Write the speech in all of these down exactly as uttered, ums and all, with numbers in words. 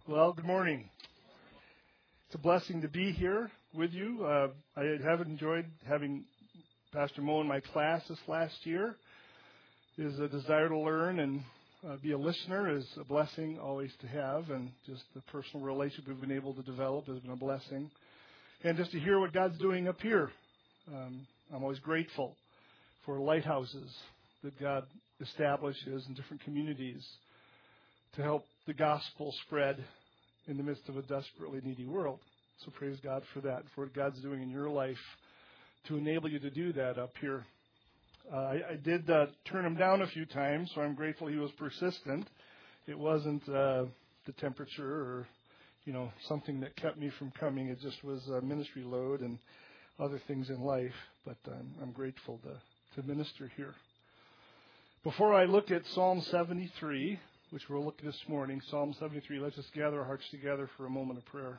Well, good morning. It's a blessing to be here with you. Uh, I have enjoyed having Pastor Mo in my class this last year. His a desire to learn and uh, be a listener is a blessing always to have, and just the personal relationship we've been able to develop has been a blessing. And just to hear what God's doing up here, um, I'm always grateful for lighthouses that God establishes in different communities to help the gospel spread in the midst of a desperately needy world. So praise God for that, for what God's doing in your life to enable you to do that up here. Uh, I, I did uh, turn him down a few times, so I'm grateful he was persistent. It wasn't uh, the temperature or, you know, something that kept me from coming. It just was a ministry load and other things in life. But um, I'm grateful to, to minister here. Before I look at Psalm seventy-three, which we'll look at this morning, Psalm seventy-three, let's just gather our hearts together for a moment of prayer.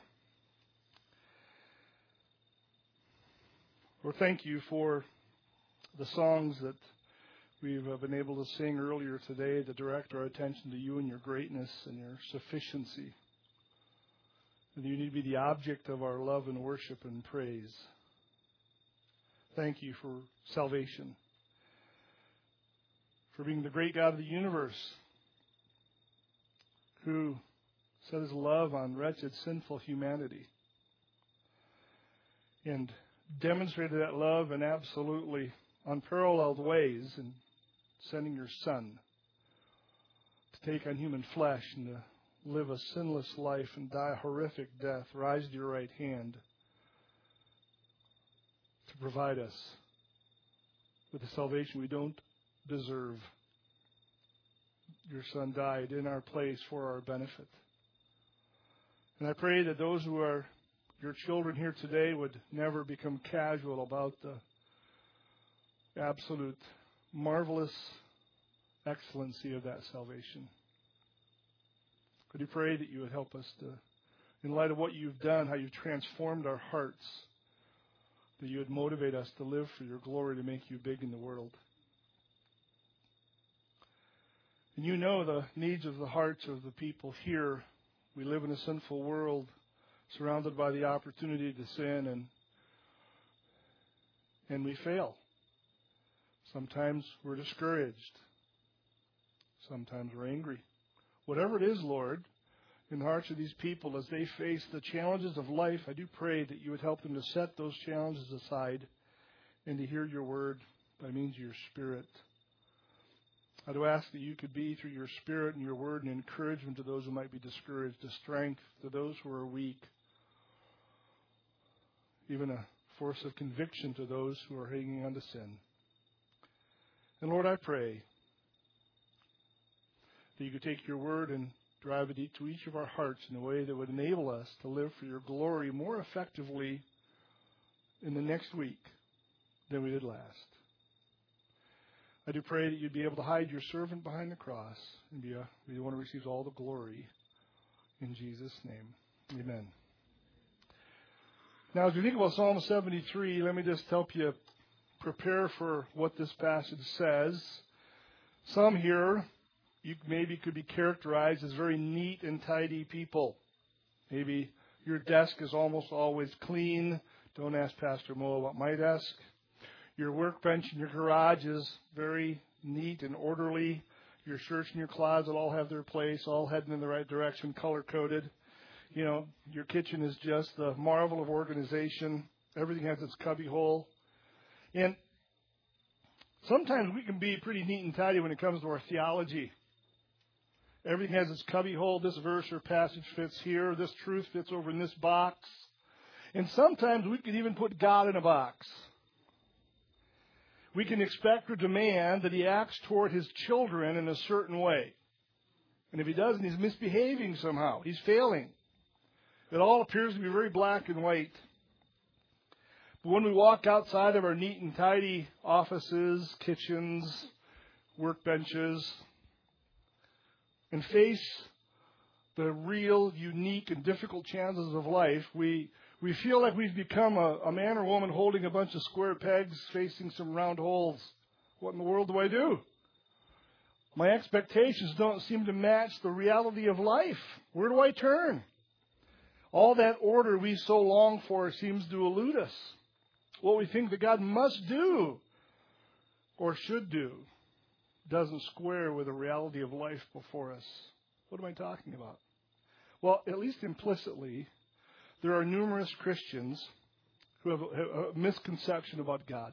Lord, thank you for the songs that we've been able to sing earlier today to direct our attention to you and your greatness and your sufficiency. And you need to be the object of our love and worship and praise. Thank you for salvation, for being the great God of the universe, who set his love on wretched, sinful humanity and demonstrated that love in absolutely unparalleled ways in sending your Son to take on human flesh and to live a sinless life and die a horrific death, rise to your right hand to provide us with the salvation we don't deserve. Your Son died in our place for our benefit. And I pray that those who are your children here today would never become casual about the absolute marvelous excellency of that salvation. Could you pray that you would help us to, in light of what you've done, how you've transformed our hearts, that you would motivate us to live for your glory, to make you big in the world. And you know the needs of the hearts of the people here. We live in a sinful world, surrounded by the opportunity to sin, and and we fail. Sometimes we're discouraged. Sometimes we're angry. Whatever it is, Lord, in the hearts of these people as they face the challenges of life, I do pray that you would help them to set those challenges aside and to hear your word by means of your Spirit. I do ask that you could be, through your Spirit and your word, an encouragement to those who might be discouraged, a strength to those who are weak, even a force of conviction to those who are hanging on to sin. And Lord, I pray that you could take your word and drive it to each of our hearts in a way that would enable us to live for your glory more effectively in the next week than we did last. I do pray that you'd be able to hide your servant behind the cross and be, a, be the one who receives all the glory. In Jesus' name, amen. Now, as we think about Psalm seventy-three, let me just help you prepare for what this passage says. Some here you maybe could be characterized as very neat and tidy people. Maybe your desk is almost always clean. Don't ask Pastor Mo about my desk. Your workbench in your garage is very neat and orderly. Your shirts in your closet all have their place, all heading in the right direction, color-coded. You know, your kitchen is just the marvel of organization. Everything has its cubby hole. And sometimes we can be pretty neat and tidy when it comes to our theology. Everything has its cubby hole. This verse or passage fits here. This truth fits over in this box. And sometimes we can even put God in a box. We can expect or demand that he acts toward his children in a certain way. And if he doesn't, he's misbehaving somehow. He's failing. It all appears to be very black and white. But when we walk outside of our neat and tidy offices, kitchens, workbenches, and face the real, unique, and difficult challenges of life, we We feel like we've become a, a man or woman holding a bunch of square pegs facing some round holes. What in the world do I do? My expectations don't seem to match the reality of life. Where do I turn? All that order we so long for seems to elude us. What we think that God must do or should do doesn't square with the reality of life before us. What am I talking about? Well, at least implicitly, there are numerous Christians who have a, a misconception about God.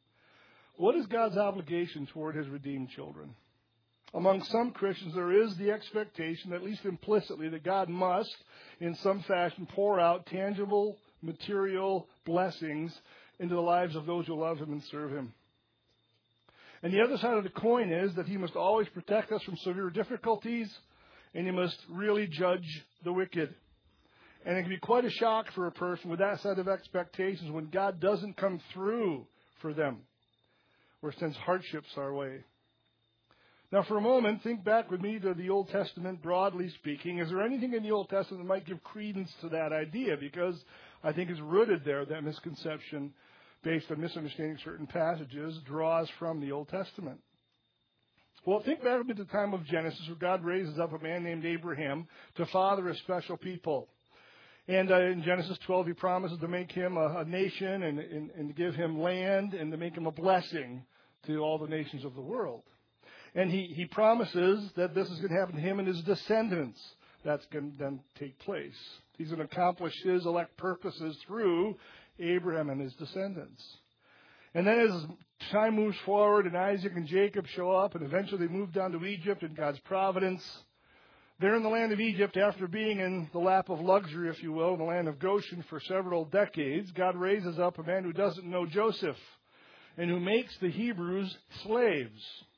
What is God's obligation toward his redeemed children? Among some Christians, there is the expectation, at least implicitly, that God must, in some fashion, pour out tangible, material blessings into the lives of those who love him and serve him. And the other side of the coin is that he must always protect us from severe difficulties, and he must really judge the wicked. And it can be quite a shock for a person with that set of expectations when God doesn't come through for them or sends hardships our way. Now, for a moment, think back with me to the Old Testament, broadly speaking. Is there anything in the Old Testament that might give credence to that idea? Because I think it's rooted there, that misconception, based on misunderstanding certain passages, draws from the Old Testament. Well, think back to the time of Genesis, where God raises up a man named Abraham to father a special people. And uh, in Genesis twelve, he promises to make him a, a nation and, and, and to give him land and to make him a blessing to all the nations of the world. And he, he promises that this is going to happen to him and his descendants. That's going to then take place. He's going to accomplish his elect purposes through Abraham and his descendants. And then as time moves forward and Isaac and Jacob show up and eventually they move down to Egypt in God's providence, they're in the land of Egypt after being in the lap of luxury, if you will, in the land of Goshen for several decades. God raises up a man who doesn't know Joseph and who makes the Hebrews slaves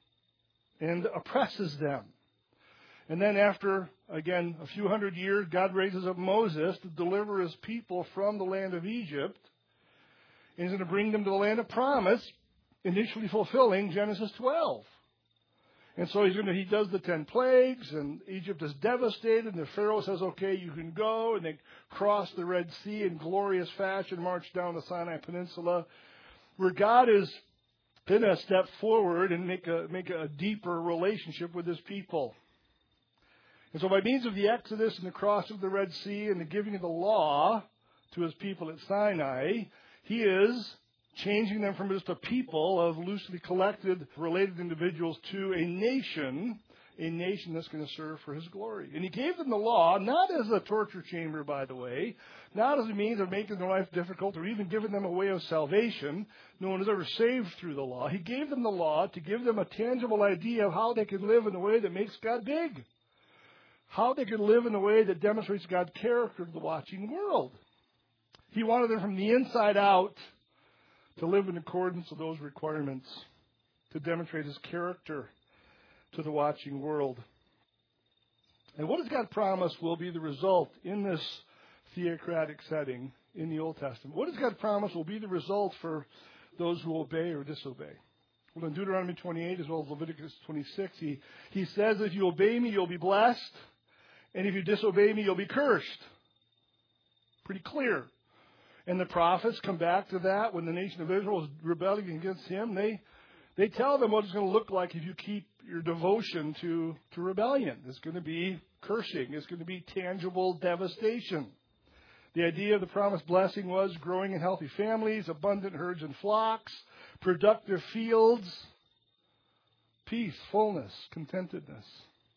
and oppresses them. And then after, again, a few hundred years, God raises up Moses to deliver his people from the land of Egypt. And he's going to bring them to the land of promise, initially fulfilling Genesis twelve. And so he's going to, he does the ten plagues, and Egypt is devastated, and the Pharaoh says, okay, you can go, and they cross the Red Sea in glorious fashion, march down the Sinai Peninsula, where God is going to step forward and make a make a deeper relationship with his people. And so by means of the Exodus and the crossing of the Red Sea and the giving of the law to his people at Sinai, he is changing them from just a people of loosely collected, related individuals to a nation, a nation that's going to serve for his glory. And he gave them the law, not as a torture chamber, by the way, not as a means of making their life difficult or even giving them a way of salvation. No one is ever saved through the law. He gave them the law to give them a tangible idea of how they could live in a way that makes God big, how they could live in a way that demonstrates God's character to the watching world. He wanted them from the inside out to live in accordance with those requirements, to demonstrate his character to the watching world. And what does God promise will be the result in this theocratic setting in the Old Testament? What does God promise will be the result for those who obey or disobey? Well, in Deuteronomy twenty-eight as well as Leviticus twenty-six, he, he says, if you obey me, you'll be blessed. And if you disobey me, you'll be cursed. Pretty clear. And the prophets come back to that when the nation of Israel is rebelling against him. They they tell them what it's going to look like if you keep your devotion to, to rebellion. It's going to be cursing. It's going to be tangible devastation. The idea of the promised blessing was growing in healthy families, abundant herds and flocks, productive fields, peace, fullness, contentedness.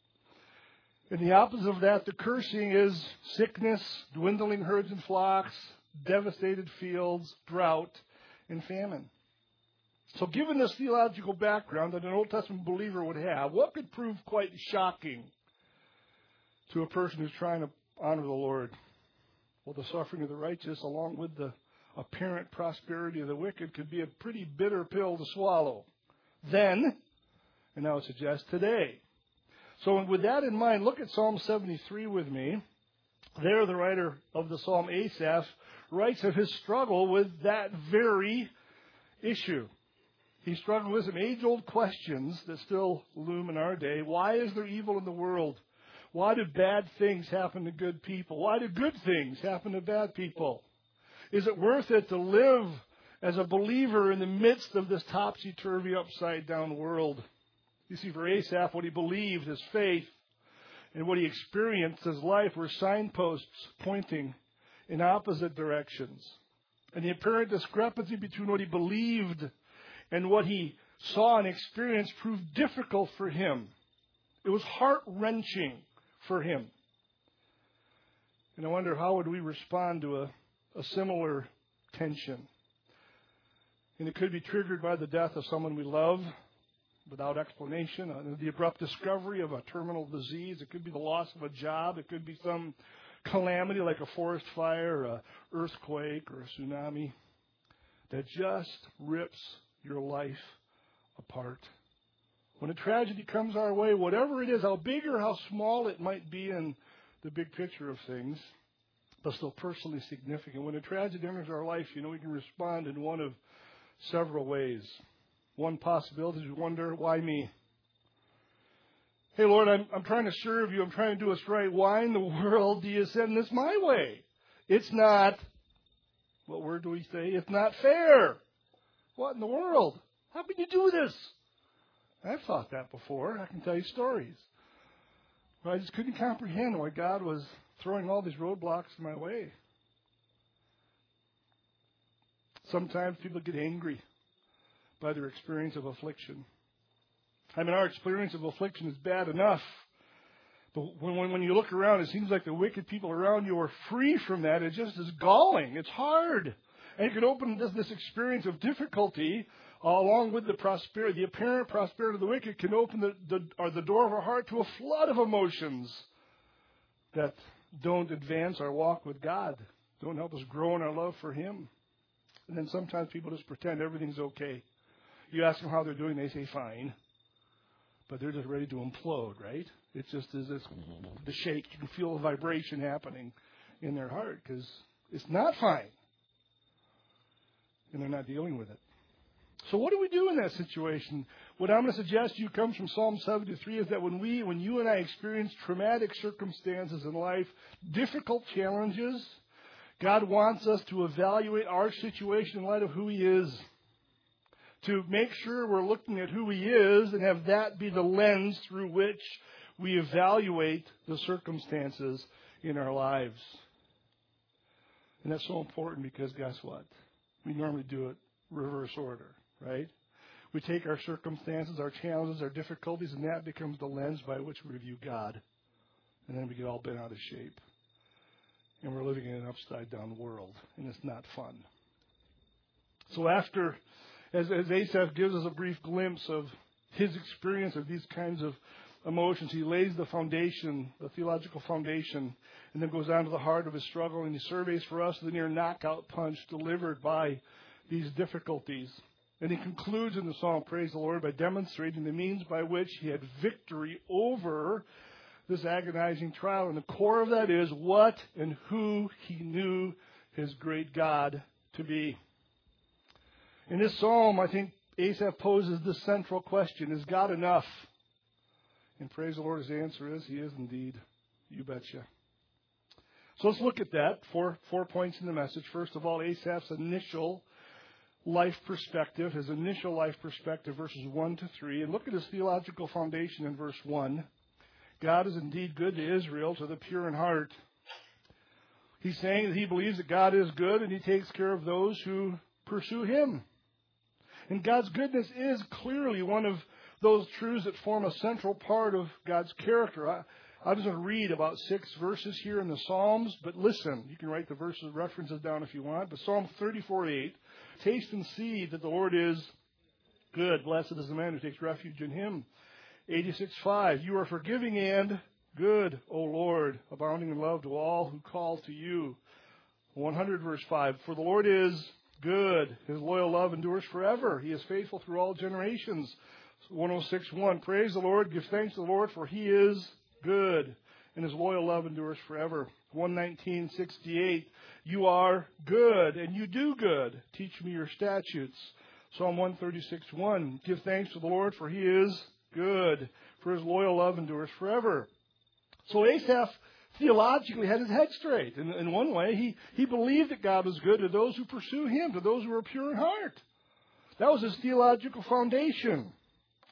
And the opposite of that, the cursing, is sickness, dwindling herds and flocks, devastated fields, drought, and famine. So given this theological background that an Old Testament believer would have, what could prove quite shocking to a person who's trying to honor the Lord? Well, the suffering of the righteous, along with the apparent prosperity of the wicked, could be a pretty bitter pill to swallow. Then, and I would suggest today. So with that in mind, look at Psalm seventy-three with me. There, the writer of the Psalm, Asaph, writes of his struggle with that very issue. He struggled with some age-old questions that still loom in our day. Why is there evil in the world? Why do bad things happen to good people? Why do good things happen to bad people? Is it worth it to live as a believer in the midst of this topsy-turvy, upside-down world? You see, for Asaph, what he believed, his faith, and what he experienced, his life, were signposts pointing in opposite directions. And the apparent discrepancy between what he believed and what he saw and experienced proved difficult for him. It was heart-wrenching for him. And I wonder, how would we respond to a, a similar tension? And it could be triggered by the death of someone we love without explanation, uh, the abrupt discovery of a terminal disease. It could be the loss of a job. It could be some calamity like a forest fire, an earthquake, or a tsunami that just rips your life apart. When a tragedy comes our way, whatever it is, how big or how small it might be in the big picture of things, but still personally significant. When a tragedy enters our life, you know, we can respond in one of several ways. One possibility is we wonder, why me? Hey, Lord, I'm, I'm trying to serve you. I'm trying to do what's right. Why in the world do you send this my way? It's not, what word do we say? It's not fair. What in the world? How can you do this? I've thought that before. I can tell you stories. But I just couldn't comprehend why God was throwing all these roadblocks in my way. Sometimes people get angry by their experience of affliction. I mean, our experience of affliction is bad enough. But when, when, when you look around, it seems like the wicked people around you are free from that. It just is galling. It's hard. And it can open this, this experience of difficulty uh, along with the prosperity, the apparent prosperity of the wicked can open the, the, or the door of our heart to a flood of emotions that don't advance our walk with God, don't help us grow in our love for Him. And then sometimes people just pretend everything's okay. You ask them how they're doing, they say fine. But they're just ready to implode, right? It just is this, the shake. You can feel a vibration happening in their heart because it's not fine. And they're not dealing with it. So what do we do in that situation? What I'm going to suggest to you comes from Psalm seventy-three, is that when we, when you and I experience traumatic circumstances in life, difficult challenges, God wants us to evaluate our situation in light of who He is. To make sure we're looking at who He is and have that be the lens through which we evaluate the circumstances in our lives. And that's so important because guess what? We normally do it reverse order, right? We take our circumstances, our challenges, our difficulties, and that becomes the lens by which we review God. And then we get all bent out of shape. And we're living in an upside-down world, and it's not fun. So after, as, as Asaph gives us a brief glimpse of his experience of these kinds of emotions, he lays the foundation, the theological foundation, and then goes on to the heart of his struggle, and he surveys for us the near knockout punch delivered by these difficulties. And he concludes in the psalm, praise the Lord, by demonstrating the means by which he had victory over this agonizing trial. And the core of that is what and who he knew his great God to be. In this psalm, I think Asaph poses this central question: is God enough? And praise the Lord, his answer is, He is indeed. You betcha. So let's look at that. Four, four points in the message. First of all, Asaph's initial life perspective, his initial life perspective, verses one to three. And look at his theological foundation in verse one. God is indeed good to Israel, to the pure in heart. He's saying that he believes that God is good and He takes care of those who pursue Him. And God's goodness is clearly one of those truths that form a central part of God's character. I, I'm just going to read about six verses here in the Psalms, but listen, you can write the verses, references down if you want. But Psalm thirty-four eight, taste and see that the Lord is good. Blessed is the man who takes refuge in Him. eighty-six five, you are forgiving and good, O Lord, abounding in love to all who call to you. one hundred verse five, for the Lord is good. His loyal love endures forever. He is faithful through all generations. one oh six one, praise the Lord, give thanks to the Lord, for He is good, and His loyal love endures forever. one nineteen sixty-eight, you are good, and you do good. Teach me your statutes. Psalm one thirty-six one, give thanks to the Lord, for He is good, for His loyal love endures forever. So Asaph theologically had his head straight. In, in one way, he, he believed that God was good to those who pursue Him, to those who are pure in heart. That was his theological foundation.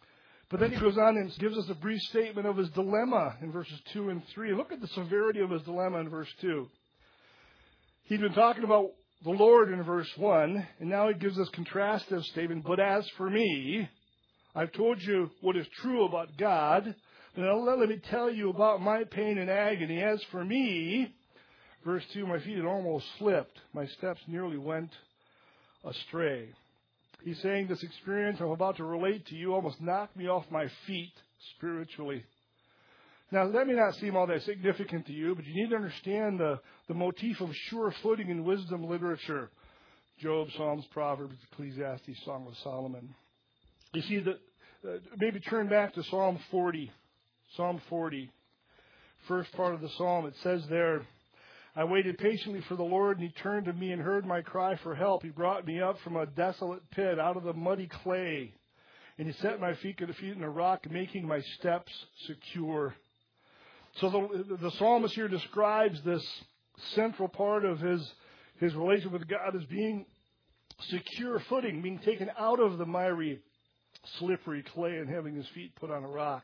But then he goes on and gives us a brief statement of his dilemma in verses two and three. Look at the severity of his dilemma in verse two. He'd been talking about the Lord in verse one, and now he gives us contrastive statement. But as for me, I've told you what is true about God. Now let me tell you about my pain and agony. As for me, verse two, my feet had almost slipped. My steps nearly went astray. He's saying this experience I'm about to relate to you almost knocked me off my feet spiritually. Now, that may not seem all that significant to you, but you need to understand the, the motif of sure footing in wisdom literature. Job, Psalms, Proverbs, Ecclesiastes, Song of Solomon. You see, that uh, maybe turn back to Psalm forty. Psalm forty. First part of the psalm, it says there, I waited patiently for the Lord, and he turned to me and heard my cry for help. He brought me up from a desolate pit, out of the muddy clay, and he set my feet at the feet in a rock, making my steps secure. So the, the psalmist here describes this central part of his, his relation with God as being secure footing, being taken out of the miry, slippery clay and having his feet put on a rock.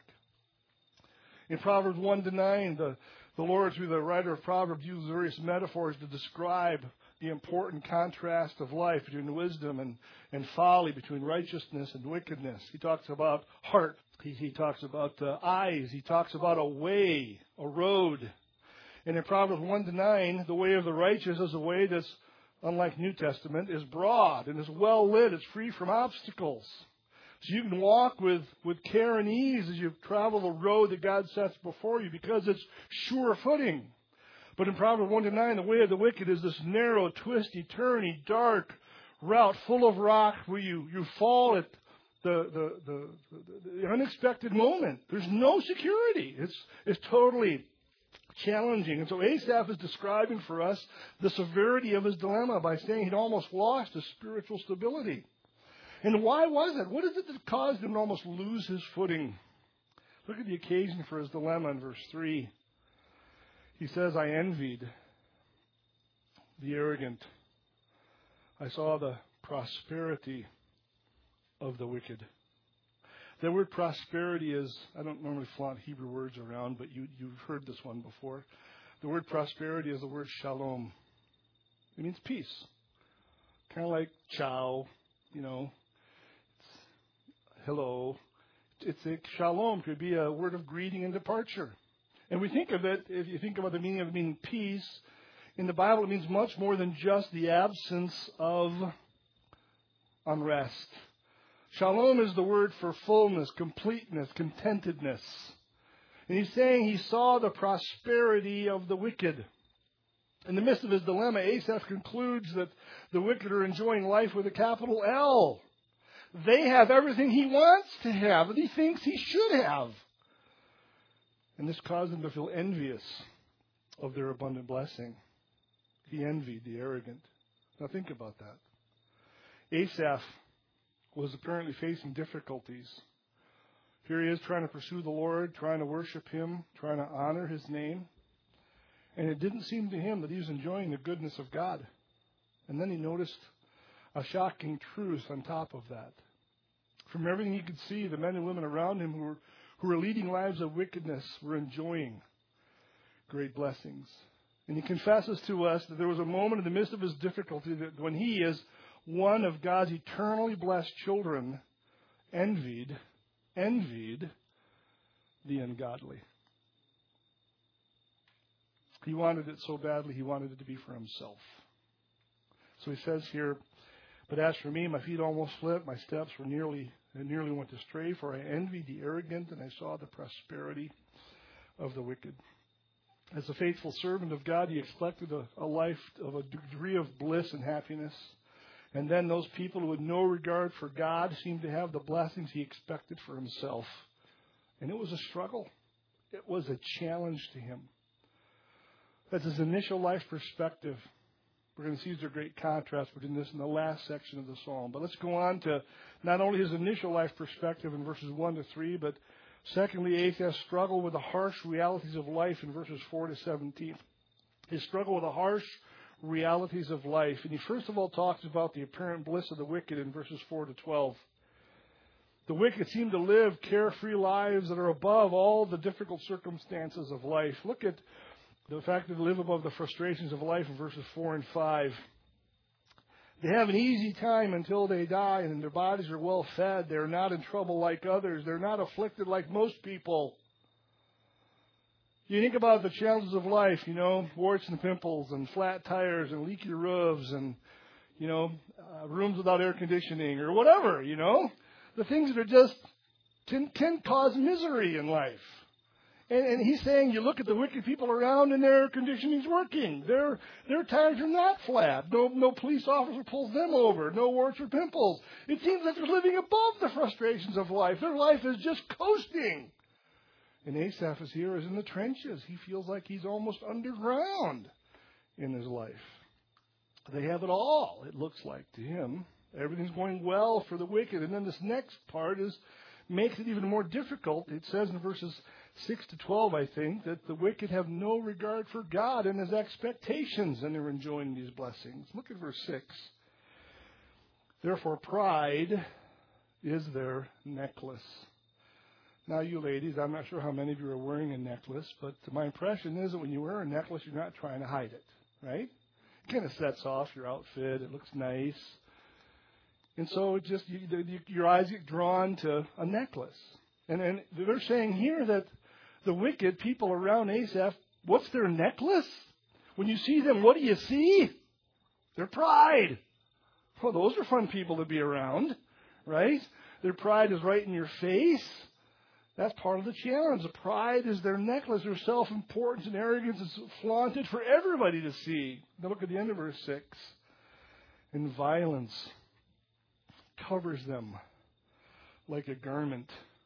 In Proverbs one to nine, the, the Lord, through the writer of Proverbs, uses various metaphors to describe the important contrast of life between wisdom and, and folly, between righteousness and wickedness. He talks about heart. He, he talks about uh, eyes. He talks about a way, a road. And in Proverbs one to nine, the way of the righteous is a way that's, unlike New Testament, is broad and is well lit. It's free from obstacles. So you can walk with, with care and ease as you travel the road that God sets before you because it's sure footing. But in Proverbs one to nine, the way of the wicked is this narrow, twisty, turny, dark route full of rock where you, you fall at the, the, the, the, the unexpected moment. There's no security. It's, it's totally challenging. And so Asaph is describing for us the severity of his dilemma by saying he'd almost lost his spiritual stability. And why was it? What is it that caused him to almost lose his footing? Look at the occasion for his dilemma in verse three. He says, I envied the arrogant. I saw the prosperity of the wicked. The word prosperity is, I don't normally flaunt Hebrew words around, but you, you've heard this one before. The word prosperity is the word shalom. It means peace. Kind of like ciao, you know. Hello. It's a shalom could be a word of greeting and departure. And we think of it, if you think about the meaning of meaning peace, in the Bible it means much more than just the absence of unrest. Shalom is the word for fullness, completeness, contentedness. And he's saying he saw the prosperity of the wicked. In the midst of his dilemma, Asaph concludes that the wicked are enjoying life with a capital L. They have everything he wants to have, and he thinks he should have. And this caused him to feel envious of their abundant blessing. He envied the arrogant. Now think about that. Asaph was apparently facing difficulties. Here he is trying to pursue the Lord, trying to worship him, trying to honor his name. And it didn't seem to him that he was enjoying the goodness of God. And then he noticed a shocking truth on top of that. From everything he could see, the men and women around him who were, who were leading lives of wickedness were enjoying great blessings. And he confesses to us that there was a moment in the midst of his difficulty that when he, as one of God's eternally blessed children, envied, envied the ungodly. He wanted it so badly, he wanted it to be for himself. So he says here, but as for me, my feet almost slipped, my steps were nearly, nearly went astray, for I envied the arrogant, and I saw the prosperity of the wicked. As a faithful servant of God, he expected a, a life of a degree of bliss and happiness. And then those people who had no regard for God seemed to have the blessings he expected for himself. And it was a struggle. It was a challenge to him. That's his initial life perspective. We're going to see there's a great contrast between this and the last section of the psalm. But let's go on to not only his initial life perspective in verses one to three, but secondly, Asaph struggled with the harsh realities of life in verses four to seventeen. His struggle with the harsh realities of life. And he first of all talks about the apparent bliss of the wicked in verses four to twelve. The wicked seem to live carefree lives that are above all the difficult circumstances of life. Look at the fact that they live above the frustrations of life in verses four and five. They have an easy time until they die, and their bodies are well fed. They're not in trouble like others. They're not afflicted like most people. You think about the challenges of life, you know, warts and pimples and flat tires and leaky roofs and, you know, uh, rooms without air conditioning or whatever, you know. The things that are just can, can cause misery in life. And, and he's saying you look at the wicked people around and their air conditioning's working. Their their tires are not flat. No no police officer pulls them over. No warts or pimples. It seems like they're living above the frustrations of life. Their life is just coasting. And Asaph is here, is in the trenches. He feels like he's almost underground in his life. They have it all, it looks like to him. Everything's going well for the wicked. And then this next part is makes it even more difficult. It says in verses six to twelve, I think, that the wicked have no regard for God and his expectations, and they're enjoying these blessings. Look at verse six. Therefore, pride is their necklace. Now, you ladies, I'm not sure how many of you are wearing a necklace, but my impression is that when you wear a necklace, you're not trying to hide it, right? It kind of sets off your outfit. It looks nice. And so it just you, you, your eyes get drawn to a necklace. And, and they're saying here that the wicked people around Asaph, what's their necklace? When you see them, what do you see? Their pride. Well, those are fun people to be around, right? Their pride is right in your face. That's part of the challenge. The pride is their necklace. Their self-importance and arrogance is flaunted for everybody to see. Now look at the end of verse six. And violence covers them like a garment.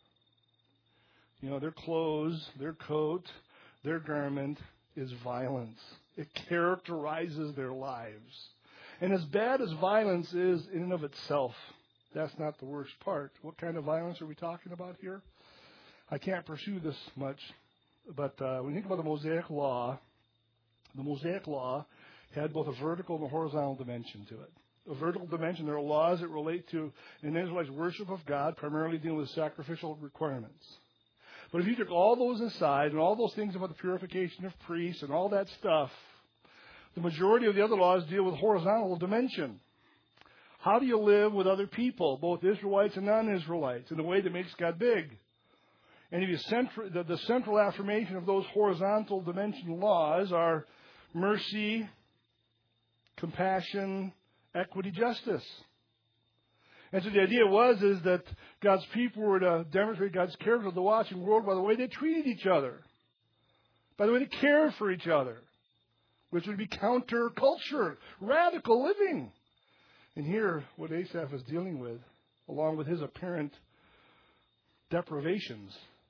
You know, their clothes, their coat, their garment is violence. It characterizes their lives. And as bad as violence is in and of itself, that's not the worst part. What kind of violence are we talking about here? I can't pursue this much, but uh, when you think about the Mosaic Law, the Mosaic Law had both a vertical and a horizontal dimension to it. A vertical dimension, there are laws that relate to an Israelite's worship of God, primarily dealing with sacrificial requirements. But if you took all those aside and all those things about the purification of priests and all that stuff, the majority of the other laws deal with horizontal dimension. How do you live with other people, both Israelites and non-Israelites, in a way that makes God big? And if you central, the, the central affirmation of those horizontal dimension laws are mercy, compassion, equity, justice. And so the idea was is that God's people were to demonstrate God's character to the watching world by the way they treated each other, by the way they cared for each other, which would be counterculture, radical living. And here, what Asaph is dealing with, along with his apparent deprivations,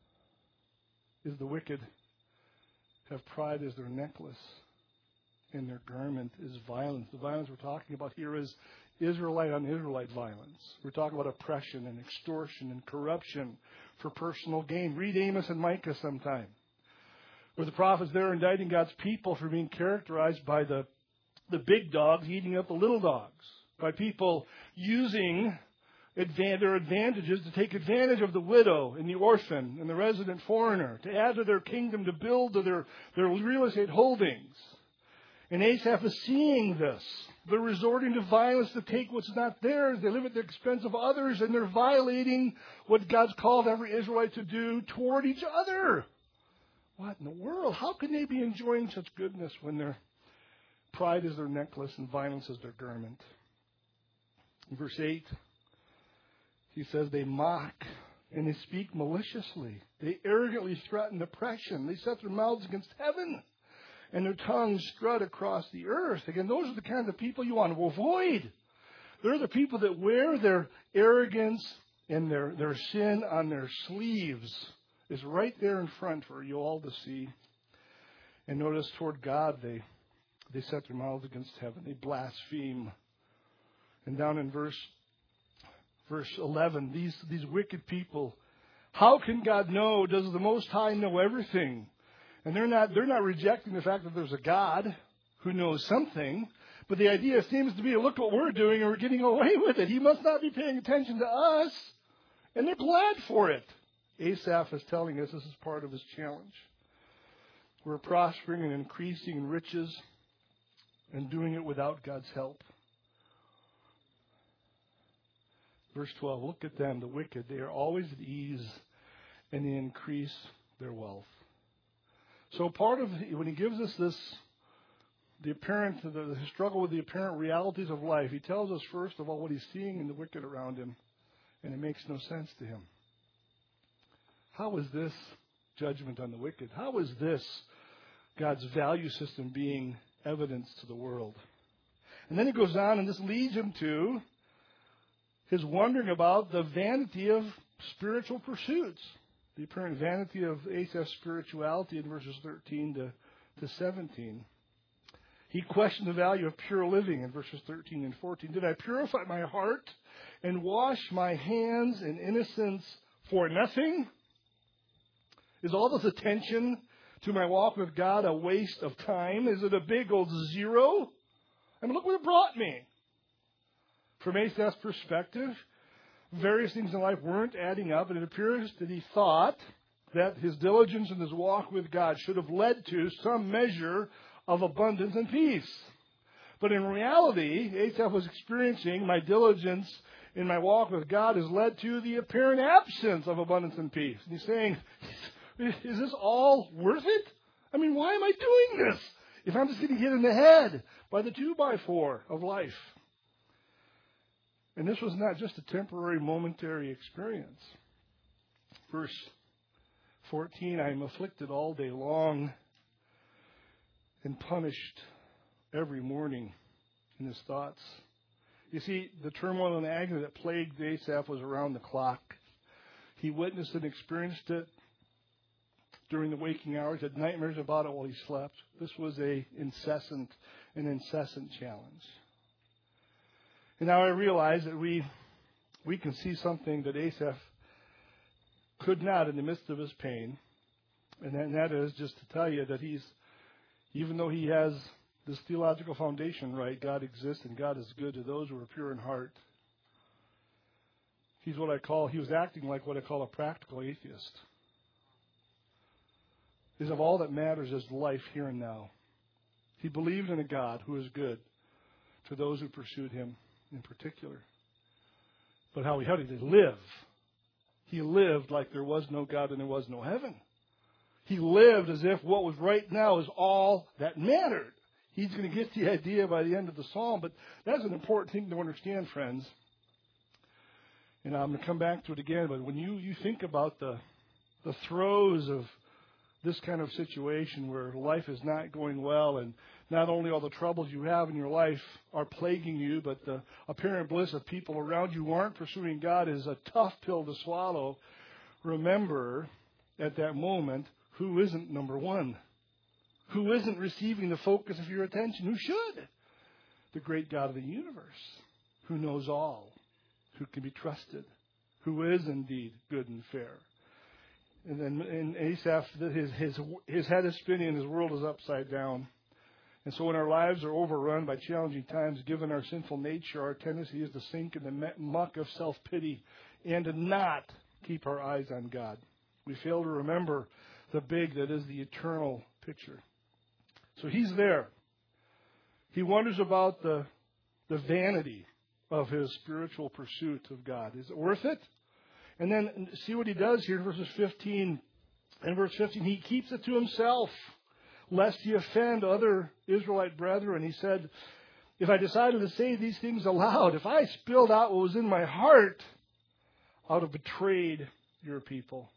is the wicked have pride as their necklace, and their garment is violence. The violence we're talking about here is Israelite on Israelite violence. We're talking about oppression and extortion and corruption for personal gain. Read Amos and Micah sometime, where the prophets there are indicting God's people for being characterized by the, the big dogs eating up the little dogs, by people using their advantages to take advantage of the widow and the orphan and the resident foreigner, to add to their kingdom, to build to their, their real estate holdings. And Asaph is seeing this. They're resorting to violence to take what's not theirs. They live at the expense of others, and they're violating what God's called every Israelite to do toward each other. What in the world? How can they be enjoying such goodness when their pride is their necklace and violence is their garment? In verse eight, he says they mock and they speak maliciously. They arrogantly threaten oppression. They set their mouths against heaven, and their tongues strut across the earth. Again, those are the kind of people you want to avoid. They're the people that wear their arrogance and their, their sin on their sleeves. Is right there in front for you all to see. And notice toward God they they set their mouths against heaven. They blaspheme. And down in verse Verse eleven, these, these wicked people, how can God know? Does the Most High know everything? And they're not, they're not rejecting the fact that there's a God who knows something. But the idea seems to be, look what we're doing and we're getting away with it. He must not be paying attention to us. And they're glad for it. Asaph is telling us this is part of his challenge. We're prospering and increasing in riches and doing it without God's help. Verse twelve, look at them, the wicked. They are always at ease and they increase their wealth. So part of, when he gives us this, the apparent, the, the struggle with the apparent realities of life, he tells us first of all what he's seeing in the wicked around him, and it makes no sense to him. How is this judgment on the wicked? How is this God's value system being evidenced to the world? And then he goes on, and this leads him to his wondering about the vanity of spiritual pursuits, the apparent vanity of Asaph's spirituality in verses thirteen to, to seventeen. He questioned the value of pure living in verses thirteen and fourteen. Did I purify my heart and wash my hands in innocence for nothing? Is all this attention to my walk with God a waste of time? Is it a big old zero? I mean, look what it brought me. From Asaph's perspective, various things in life weren't adding up, and it appears that he thought that his diligence in his walk with God should have led to some measure of abundance and peace. But in reality, Asaph was experiencing my diligence in my walk with God has led to the apparent absence of abundance and peace. And he's saying, is this all worth it? I mean, why am I doing this if I'm just getting hit in the head by the two by four of life? And this was not just a temporary, momentary experience. Verse fourteen, I am afflicted all day long and punished every morning in his thoughts. You see, the turmoil and agony that plagued Asaph was around the clock. He witnessed and experienced it during the waking hours, had nightmares about it while he slept. This was a incessant, an incessant challenge. And now I realize that we we can see something that Asaph could not in the midst of his pain, and that, and that is just to tell you that he's, even though he has this theological foundation right, God exists and God is good to those who are pure in heart. He's what I call, he was acting like what I call a practical atheist. Is of all that matters is life here and now. He believed in a God who is good to those who pursued him in particular. But how, how did he live? He lived like there was no God and there was no heaven. He lived as if what was right now is all that mattered. He's going to get the idea by the end of the psalm, but that's an important thing to understand, friends. And I'm going to come back to it again, but when you, you think about the the throes of this kind of situation where life is not going well and not only all the troubles you have in your life are plaguing you, but the apparent bliss of people around you who aren't pursuing God is a tough pill to swallow. Remember at that moment, who isn't number one? Who isn't receiving the focus of your attention? Who should? The great God of the universe, who knows all, who can be trusted, who is indeed good and fair. And then in Asaph, his, his, his head is spinning and his world is upside down. And so when our lives are overrun by challenging times, given our sinful nature, our tendency is to sink in the muck of self-pity and to not keep our eyes on God. We fail to remember the big that is the eternal picture. So he's there. He wonders about the, the vanity of his spiritual pursuit of God. Is it worth it? And then see what he does here in verses fifteen. In verse fifteen, he keeps it to himself, lest he offend other Israelite brethren. He said, if I decided to say these things aloud, if I spilled out what was in my heart, I would have betrayed your people.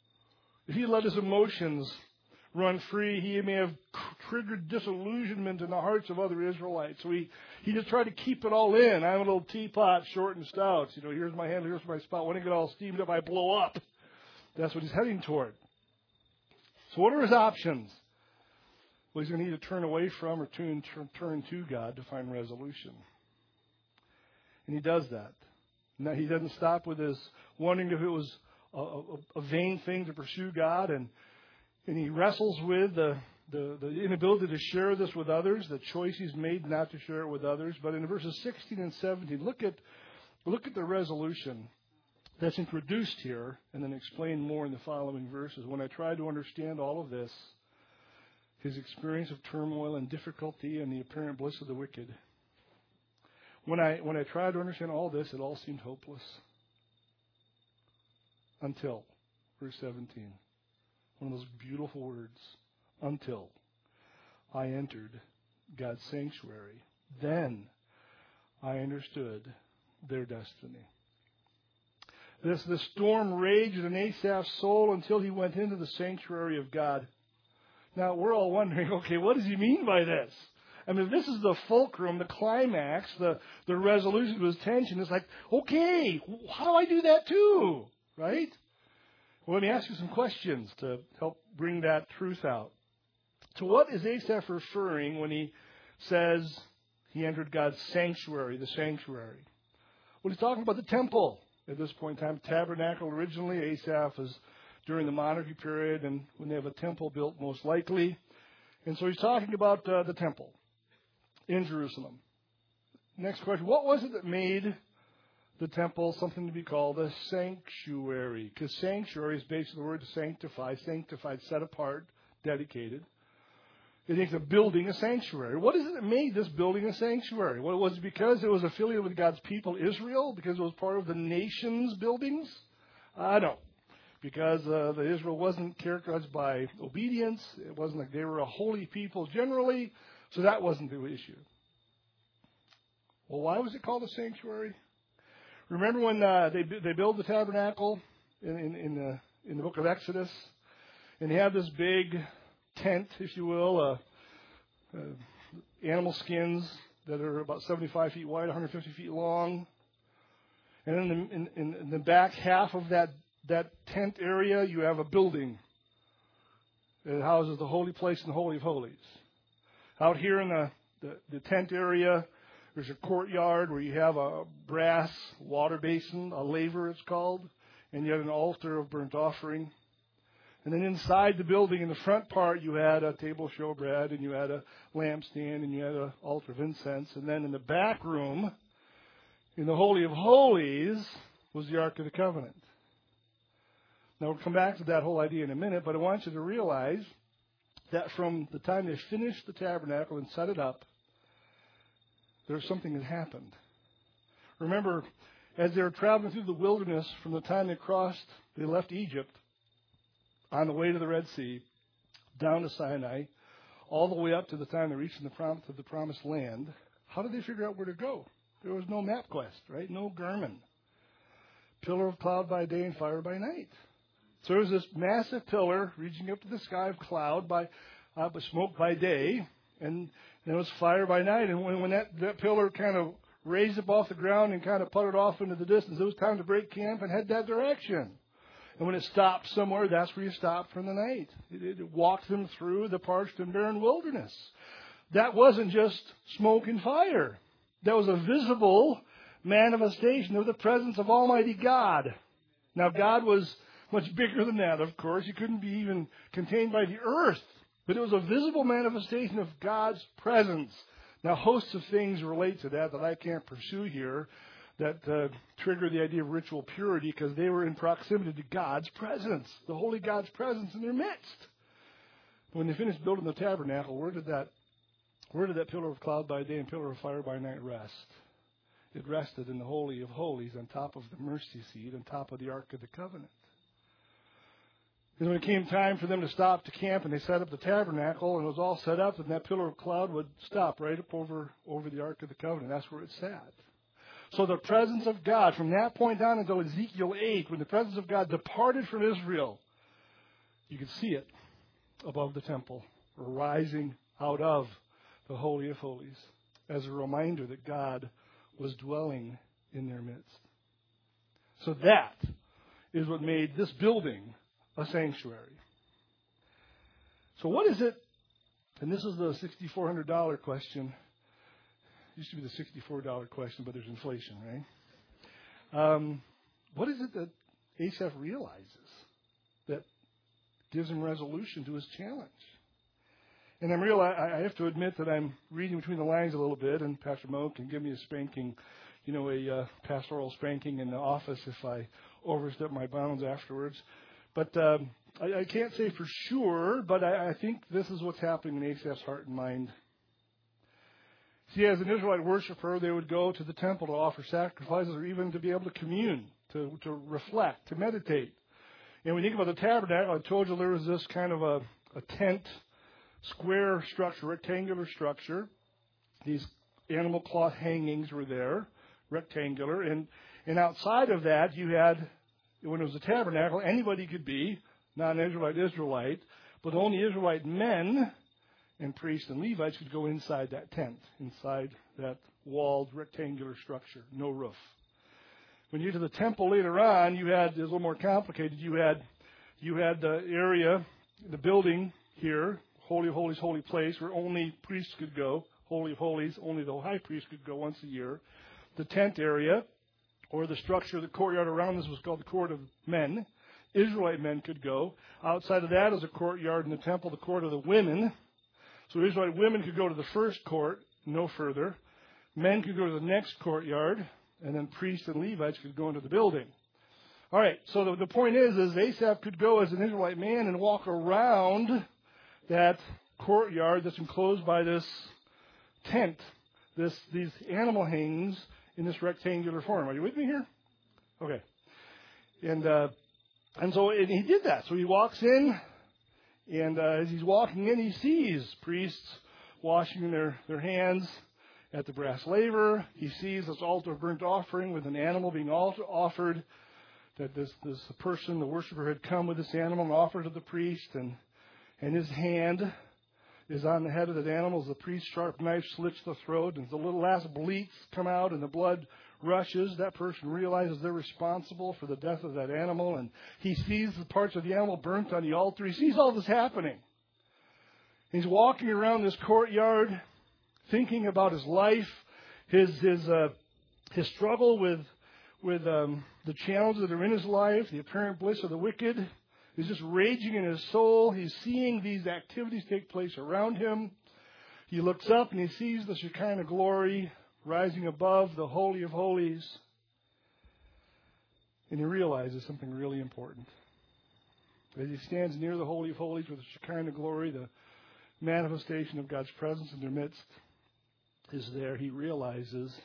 If he let his emotions run free, he may have triggered disillusionment in the hearts of other Israelites. So he, he just tried to keep it all in. I'm a little teapot, short and stout. You know, here's my handle, here's my spout. When I get all steamed up, I blow up. That's what he's heading toward. So what are his options? Well, he's going to need to turn away from or turn, turn to God to find resolution. And he does that. Now, he doesn't stop with his wondering if it was a, a, a vain thing to pursue God, and And he wrestles with the, the, the inability to share this with others, the choice he's made not to share it with others. But in verses sixteen and seventeen, look at look at the resolution that's introduced here and then explained more in the following verses. When I tried to understand all of this, his experience of turmoil and difficulty and the apparent bliss of the wicked, when I when I tried to understand all this, it all seemed hopeless. Until, verse seventeen, one of those beautiful words, until I entered God's sanctuary. Then I understood their destiny. This, this storm raged in Asaph's soul until he went into the sanctuary of God. Now, we're all wondering, okay, what does he mean by this? I mean, this is the fulcrum, the climax, the, the resolution to his tension. It's like, okay, how do I do that too? Right? Well, let me ask you some questions to help bring that truth out. To what is Asaph referring when he says he entered God's sanctuary, the sanctuary? Well, he's talking about the temple at this point in time. Tabernacle originally, Asaph is during the monarchy period, and when they have a temple built, most likely. And so he's talking about uh, the temple in Jerusalem. Next question, what was it that made the temple something to be called a sanctuary? Because sanctuary is based on the word to sanctify, sanctified, set apart, dedicated. It makes a building a sanctuary. What is it that made this building a sanctuary? Well, was it because it was affiliated with God's people, Israel? Because it was part of the nation's buildings? I don't. Because uh, the Israel wasn't characterized by obedience. It wasn't like they were a holy people generally. So that wasn't the issue. Well, why was it called a sanctuary? Remember when uh, they they build the tabernacle in, in, in, the, in the book of Exodus? And they have this big tent, if you will, uh, uh, animal skins that are about seventy-five feet wide, one hundred fifty feet long. And in the, in, in, in the back half of that, that tent area, you have a building that houses the holy place and the Holy of Holies. Out here in the, the, the tent area, there's a courtyard where you have a brass water basin, a laver it's called, and you had an altar of burnt offering. And then inside the building, in the front part, you had a table of showbread, and you had a lampstand, and you had an altar of incense. And then in the back room, in the Holy of Holies, was the Ark of the Covenant. Now, we'll come back to that whole idea in a minute, but I want you to realize that from the time they finished the tabernacle and set it up, there's something that happened. Remember, as they were traveling through the wilderness from the time they crossed, they left Egypt, on the way to the Red Sea, down to Sinai, all the way up to the time they reached the promise of the promised land, how did they figure out where to go? There was no MapQuest, right? No Garmin. Pillar of cloud by day and fire by night. So there was this massive pillar reaching up to the sky of cloud by uh, smoke by day, and there was fire by night. And when, when that, that pillar kind of raised up off the ground and kind of puttered off into the distance, it was time to break camp and head that direction. And when it stopped somewhere, that's where you stopped for the night. It, it walked them through the parched and barren wilderness. That wasn't just smoke and fire. That was a visible manifestation of the presence of Almighty God. Now, God was much bigger than that, of course. He couldn't be even contained by the earth. But it was a visible manifestation of God's presence. Now, hosts of things relate to that that I can't pursue here, that uh, trigger the idea of ritual purity, because they were in proximity to God's presence, the holy God's presence in their midst. When they finished building the tabernacle, where did that where did that pillar of cloud by day and pillar of fire by night rest? It rested in the Holy of Holies on top of the mercy seat, on top of the Ark of the Covenant. And when it came time for them to stop to camp and they set up the tabernacle and it was all set up, and that pillar of cloud would stop right up over, over the Ark of the Covenant. That's where it sat. So the presence of God, from that point on until Ezekiel eight, when the presence of God departed from Israel, you could see it above the temple, rising out of the Holy of Holies, as a reminder that God was dwelling in their midst. So that is what made this building a sanctuary. So what is it? And this is the six thousand four hundred dollars question. It used to be the sixty-four dollars question, but there's inflation, right? Um, what is it that Asaph realizes that gives him resolution to his challenge? And I'm real. I, I have to admit that I'm reading between the lines a little bit, and Pastor Mo can give me a spanking, you know, a uh, pastoral spanking in the office if I overstep my bounds afterwards. But um, I, I can't say for sure, but I, I think this is what's happening in Asaph's heart and mind. See, as an Israelite worshiper, they would go to the temple to offer sacrifices or even to be able to commune, to, to reflect, to meditate. And when you think about the tabernacle, I told you there was this kind of a, a tent, square structure, rectangular structure. These animal cloth hangings were there, rectangular. And, and outside of that, you had, when it was a tabernacle, anybody could be, not an Israelite Israelite, but only Israelite men and priests and Levites could go inside that tent, inside that walled rectangular structure, no roof. When you get to the temple later on, you had, it was a little more complicated, you had you had the area, the building here, Holy of Holies, holy place, where only priests could go. Holy of Holies, only the high priest could go once a year. The tent area, or the structure, the courtyard around this was called the court of men. Israelite men could go. Outside of that is a courtyard in the temple, the court of the women. So Israelite women could go to the first court, no further. Men could go to the next courtyard, and then priests and Levites could go into the building. All right, so the, the point is, is Asaph could go as an Israelite man and walk around that courtyard that's enclosed by this tent, this these animal hangings in this rectangular form. Are you with me here? Okay. And uh, and so and he did that. So he walks in, and uh, as he's walking in, he sees priests washing their, their hands at the brass laver. He sees this altar of burnt offering with an animal being offered, that this, this person, the worshiper, had come with this animal and offered to the priest, and, and his hand is on the head of that animal as the priest's sharp knife slits the throat, and the little last bleats come out and the blood rushes. That person realizes they're responsible for the death of that animal, and he sees the parts of the animal burnt on the altar. He sees all this happening. He's walking around this courtyard, thinking about his life, his his uh, his struggle with with um, the challenges that are in his life, the apparent bliss of the wicked. He's just raging in his soul. He's seeing these activities take place around him. He looks up and he sees the Shekinah glory rising above the Holy of Holies. And he realizes something really important. As he stands near the Holy of Holies with the Shekinah glory, the manifestation of God's presence in their midst is there. He realizes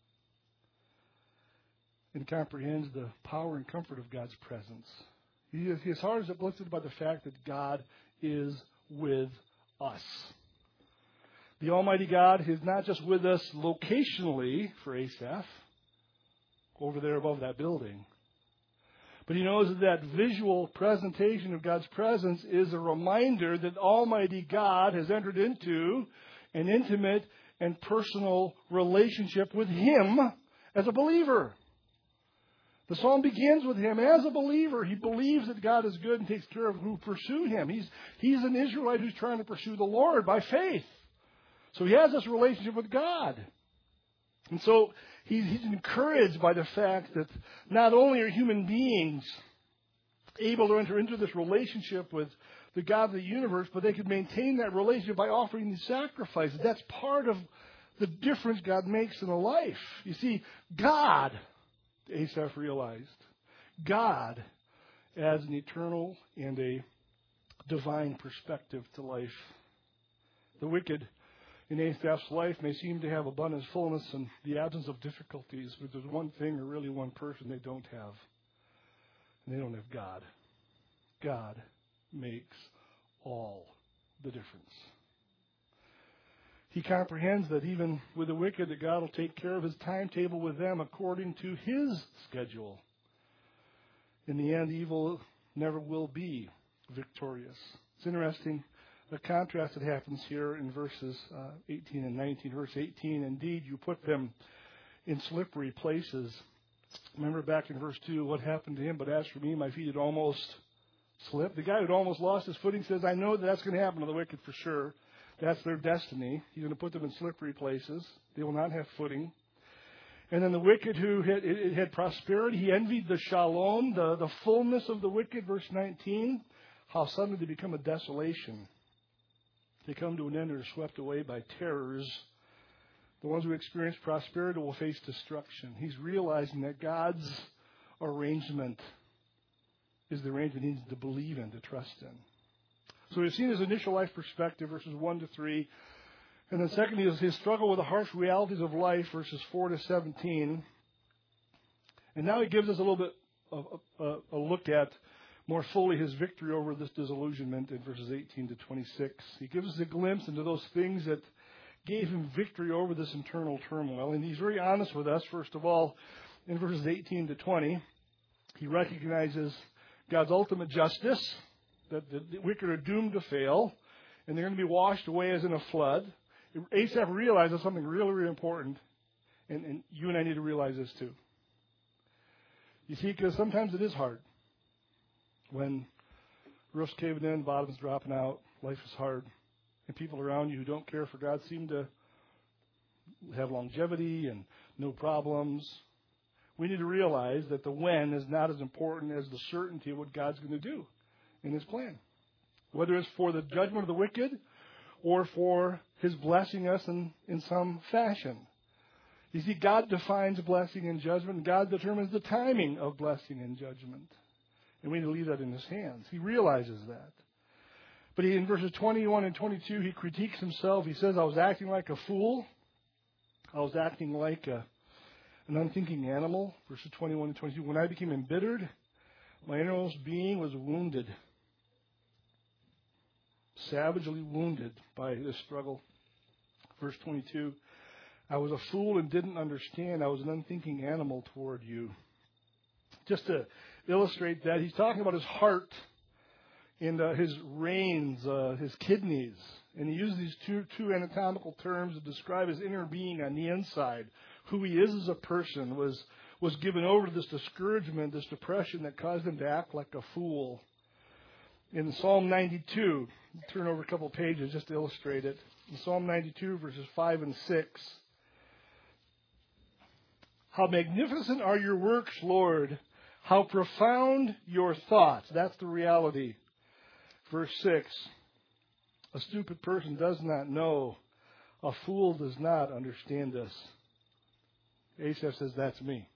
and comprehends the power and comfort of God's presence. He is, his heart is uplifted by the fact that God is with us. The Almighty God is not just with us locationally for Asaph, over there above that building, but he knows that that visual presentation of God's presence is a reminder that Almighty God has entered into an intimate and personal relationship with him as a believer. The psalm begins with him as a believer. He believes that God is good and takes care of who pursue him. He's, he's an Israelite who's trying to pursue the Lord by faith. So he has this relationship with God. And so he's, he's encouraged by the fact that not only are human beings able to enter into this relationship with the God of the universe, but they can maintain that relationship by offering these sacrifices. That's part of the difference God makes in a life. You see, God, Asaph realized, God adds an eternal and a divine perspective to life. The wicked in Asaph's life may seem to have abundance, fullness, and the absence of difficulties, but there's one thing or really one person they don't have. And they don't have God. God makes all the difference. He comprehends that even with the wicked, that God will take care of his timetable with them according to his schedule. In the end, evil never will be victorious. It's interesting, the contrast that happens here in verses uh, eighteen and nineteen. Verse eighteen, indeed, you put them in slippery places. Remember back in verse two, what happened to him? But as for me, my feet had almost slipped. The guy who'd almost lost his footing says, I know that that's going to happen to the wicked for sure. That's their destiny. He's going to put them in slippery places. They will not have footing. And then the wicked who had, it had prosperity, he envied the shalom, the, the fullness of the wicked. Verse nineteen, how suddenly they become a desolation. They come to an end and are swept away by terrors. The ones who experience prosperity will face destruction. He's realizing that God's arrangement is the arrangement he needs to believe in, to trust in. So we've seen his initial life perspective, verses one to three. And then secondly is his struggle with the harsh realities of life, verses four to seventeen. And now he gives us a little bit of a, a look at more fully his victory over this disillusionment in verses eighteen to twenty-six. He gives us a glimpse into those things that gave him victory over this internal turmoil. And he's very honest with us. First of all, in verses eighteen to twenty, he recognizes God's ultimate justice, that the wicked are doomed to fail, and they're going to be washed away as in a flood. Asaph realizes something really, really important, and, and you and I need to realize this too. You see, because sometimes it is hard. When roof's caving in, bottom's dropping out, life is hard, and people around you who don't care for God seem to have longevity and no problems. We need to realize that the when is not as important as the certainty of what God's going to do in his plan. Whether it's for the judgment of the wicked or for his blessing us in, in some fashion. You see, God defines blessing and judgment, and God determines the timing of blessing and judgment. And we need to leave that in his hands. He realizes that. But he, in verses twenty-one and twenty-two, he critiques himself. He says, I was acting like a fool. I was acting like a An unthinking animal, verses twenty-one and twenty-two. When I became embittered, my innermost being was wounded, savagely wounded by this struggle. Verse twenty-two, I was a fool and didn't understand. I was an unthinking animal toward you. Just to illustrate that, he's talking about his heart and uh, his reins, uh, his kidneys. And he uses these two, two anatomical terms to describe his inner being on the inside. Who he is as a person was, was given over to this discouragement, this depression that caused him to act like a fool. In Psalm ninety-two, turn over a couple pages just to illustrate it. In Psalm ninety-two, verses five and six. How magnificent are your works, Lord. How profound your thoughts. That's the reality. Verse six. A stupid person does not know. A fool does not understand this. Asaph says, that's me.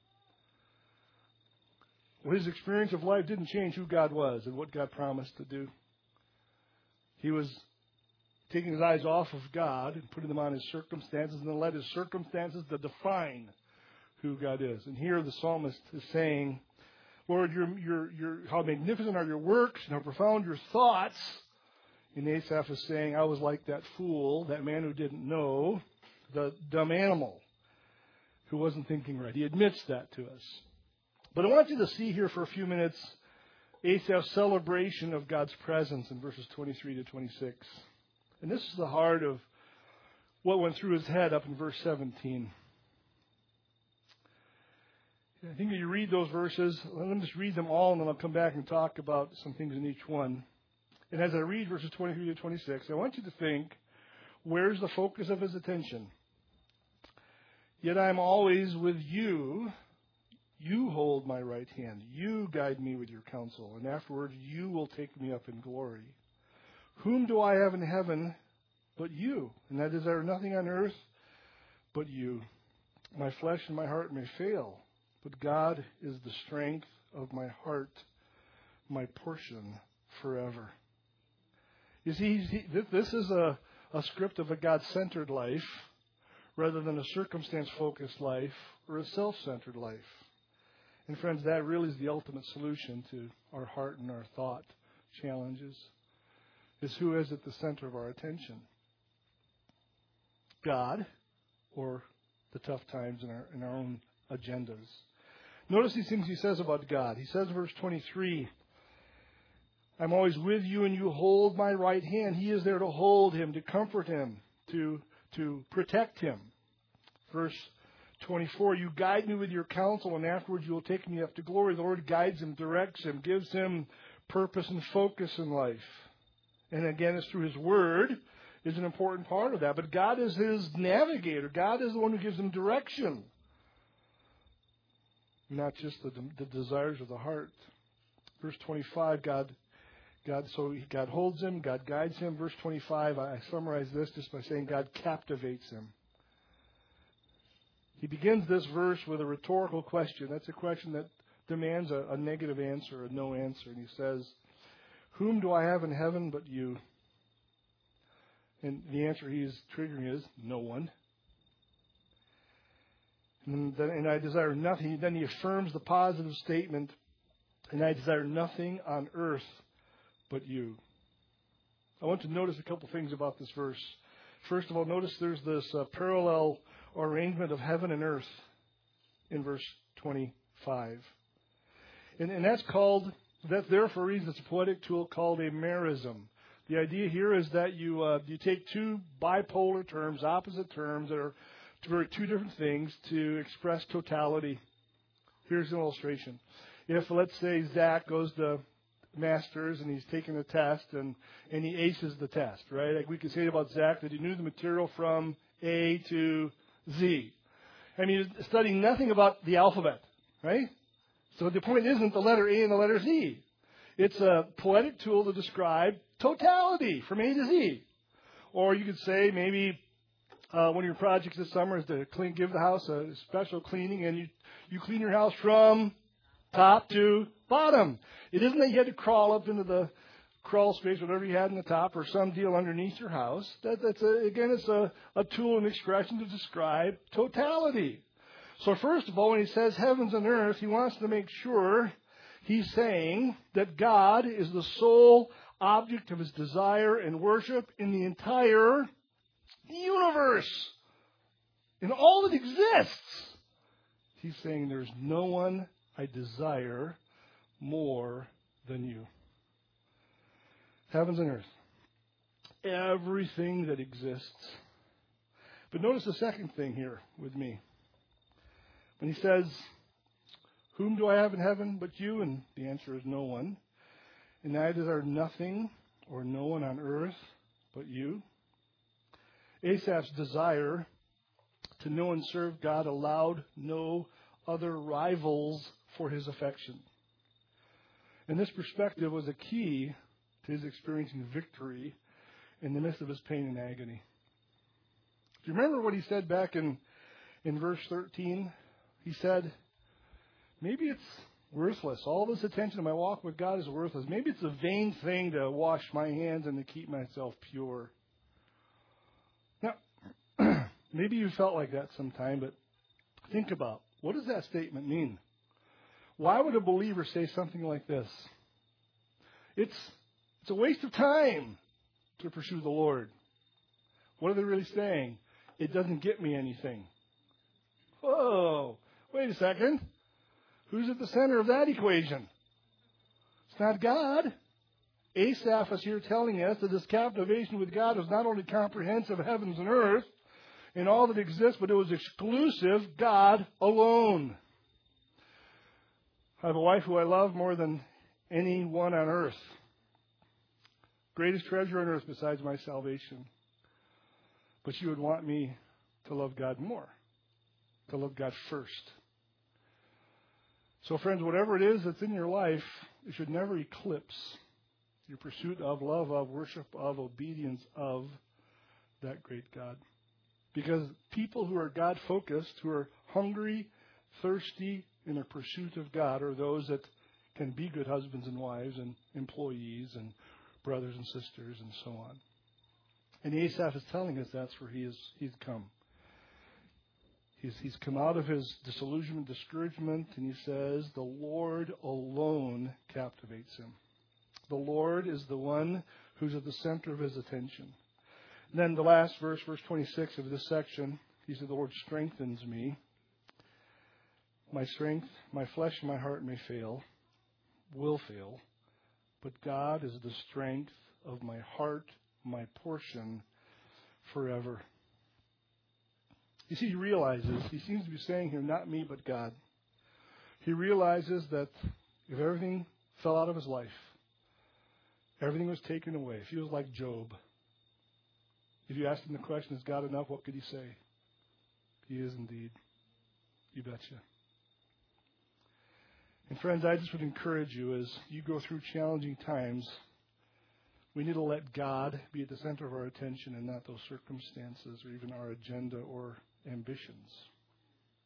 Well, his experience of life didn't change who God was and what God promised to do. He was taking his eyes off of God and putting them on his circumstances, and then let his circumstances to define who God is. And here the psalmist is saying, Lord, you're, you're, you're, how magnificent are your works and how profound your thoughts. And Asaph is saying, I was like that fool, that man who didn't know, the dumb animal who wasn't thinking right. He admits that to us. But I want you to see here for a few minutes Asaph's celebration of God's presence in verses twenty-three to twenty-six. And this is the heart of what went through his head up in verse seventeen. I think if you read those verses, let me just read them all, and then I'll come back and talk about some things in each one. And as I read verses twenty-three to twenty-six, I want you to think, where's the focus of his attention? Yet I am always with you. You hold my right hand. You guide me with your counsel. And afterwards, you will take me up in glory. Whom do I have in heaven but you? And I desire nothing on earth but you. My flesh and my heart may fail, but God is the strength of my heart, my portion forever. You see, this is a, a script of a God-centered life rather than a circumstance-focused life or a self-centered life. And friends, that really is the ultimate solution to our heart and our thought challenges, is who is at the center of our attention. God, or the tough times in our, in our own agendas. Notice these things he says about God. He says in verse twenty-three, I'm always with you and you hold my right hand. He is there to hold him, to comfort him, to, to protect him. Verse twenty-four, you guide me with your counsel and afterwards you will take me up to glory. The Lord guides him, directs him, gives him purpose and focus in life. And again, it's through his word is an important part of that. But God is his navigator. God is the one who gives him direction. Not just the, the desires of the heart. Verse twenty-five, God, God, so God holds him, God guides him. Verse twenty-five, I summarize this just by saying God captivates him. He begins this verse with a rhetorical question. That's a question that demands a, a negative answer, a no answer. And he says, whom do I have in heaven but you? And the answer he's triggering is, no one. And, then, and I desire nothing. Then he affirms the positive statement, and I desire nothing on earth but you. I want to notice a couple things about this verse. First of all, notice there's this uh, parallel arrangement of heaven and earth in verse twenty-five. And, and that's called, that's there for a reason. It's a poetic tool called a merism. The idea here is that you uh, you take two bipolar terms, opposite terms, that are two, two different things to express totality. Here's an illustration. If, let's say, Zach goes to Masters and he's taking a test and, and he aces the test, right? Like we could say about Zach that he knew the material from A to Z. I mean, he's studying nothing about the alphabet, right? So the point isn't the letter A and the letter Z. It's a poetic tool to describe totality from A to Z. Or you could say maybe uh, one of your projects this summer is to clean, give the house a special cleaning, and you, you clean your house from top to bottom. It isn't that you had to crawl up into the crawl space, whatever you had in the top, or some deal underneath your house. That, that's a, again, it's a, a tool and expression to describe totality. So first of all, when he says heavens and earth, he wants to make sure he's saying that God is the sole object of his desire and worship in the entire universe. In all that exists. He's saying there's no one I desire more than you. Heavens and earth. Everything that exists. But notice the second thing here with me. When he says, whom do I have in heaven but you? And the answer is no one. And I desire nothing or no one on earth but you. Asaph's desire to know and serve God allowed no other rivals for his affection. And this perspective was a key to his experiencing victory in the midst of his pain and agony. Do you remember what he said back in, in verse thirteen? He said, maybe it's worthless. All this attention to my walk with God is worthless. Maybe it's a vain thing to wash my hands and to keep myself pure. Now, maybe you felt like that sometime, but think about, what does that statement mean? Why would a believer say something like this? It's, it's a waste of time to pursue the Lord. What are they really saying? It doesn't get me anything. Whoa, wait a second. Who's at the center of that equation? It's not God. Asaph is here telling us that his captivation with God was not only comprehensive heavens and earth and all that exists, but it was exclusive God alone. I have a wife who I love more than anyone on earth. Greatest treasure on earth besides my salvation. But she would want me to love God more, to love God first. So friends, whatever it is that's in your life, it should never eclipse your pursuit of, love of, worship of, obedience of that great God. Because people who are God-focused, who are hungry, thirsty in their pursuit of God, are those that can be good husbands and wives and employees and brothers and sisters and so on. And Asaph is telling us that's where he is, he's come. He's, he's come out of his disillusionment, discouragement, and he says, the Lord alone captivates him. The Lord is the one who's at the center of his attention. And then the last verse, verse twenty-six of this section, he said, the Lord strengthens me. My strength, my flesh and my heart may fail, will fail, but God is the strength of my heart, my portion forever. You see, he realizes, he seems to be saying here, not me, but God. He realizes that if everything fell out of his life, everything was taken away, if he was like Job, if you asked him the question, is God enough, what could he say? He is indeed. You betcha. And friends, I just would encourage you as you go through challenging times, we need to let God be at the center of our attention and not those circumstances or even our agenda or ambitions.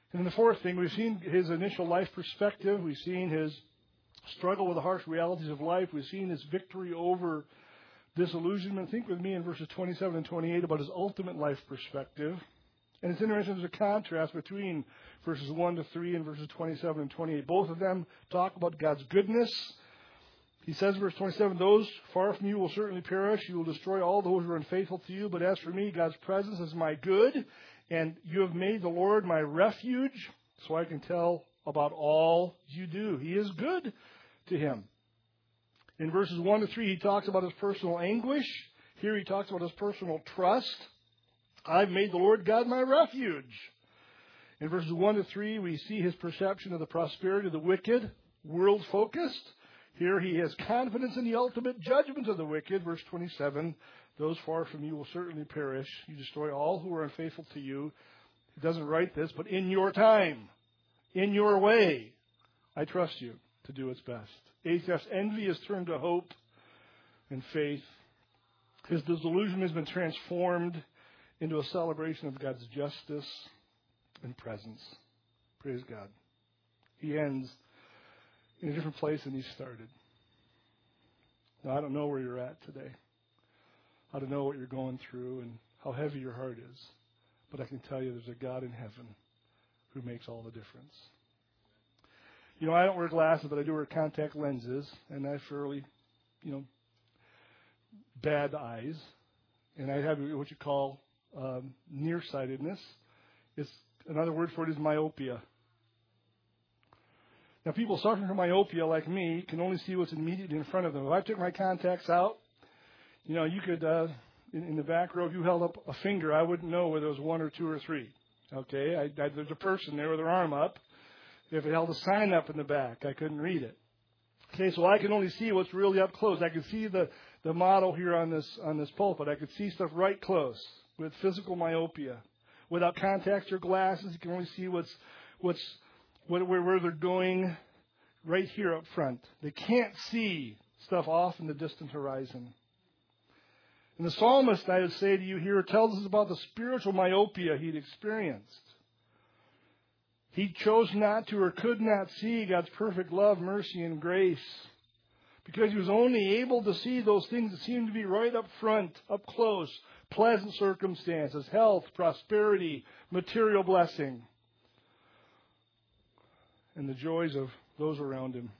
And then the fourth thing, we've seen his initial life perspective. We've seen his struggle with the harsh realities of life. We've seen his victory over disillusionment. Think with me in verses twenty-seven and twenty-eight about his ultimate life perspective. And it's interesting, there's a contrast between verses one to three and verses twenty-seven and twenty-eight. Both of them talk about God's goodness. He says, verse twenty-seven, those far from you will certainly perish. You will destroy all those who are unfaithful to you. But as for me, God's presence is my good. And you have made the Lord my refuge, so I can tell about all you do. He is good to him. In verses one to three, he talks about his personal anguish. Here he talks about his personal trust. I've made the Lord God my refuge. In verses one to three, we see his perception of the prosperity of the wicked, world-focused. Here he has confidence in the ultimate judgment of the wicked. Verse twenty-seven, those far from you will certainly perish. You destroy all who are unfaithful to you. He doesn't write this, but in your time, in your way, I trust you to do its best. Asaph's envy is turned to hope and faith. His disillusion has been transformed into a celebration of God's justice and presence. Praise God. He ends in a different place than he started. Now, I don't know where you're at today. I don't know what you're going through and how heavy your heart is. But I can tell you there's a God in heaven who makes all the difference. You know, I don't wear glasses, but I do wear contact lenses, and I have fairly, you know, bad eyes. And I have what you call um, nearsightedness. It's, another word for it is myopia. Now, people suffering from myopia like me can only see what's immediately in front of them. If I took my contacts out, you know, you could, uh, in, in the back row, if you held up a finger, I wouldn't know whether it was one or two or three. Okay? I, I, there's a person there with their arm up. If it held a sign up in the back, I couldn't read it. Okay, so I can only see what's really up close. I can see the, the model here on this on this pulpit. I could see stuff right close with physical myopia. Without contacts or glasses, you can only see what's what's what, where, where they're going right here up front. They can't see stuff off in the distant horizon. And the psalmist, I would say to you here, tells us about the spiritual myopia he'd experienced. He chose not to or could not see God's perfect love, mercy, and grace because he was only able to see those things that seemed to be right up front, up close, pleasant circumstances, health, prosperity, material blessing, and the joys of those around him.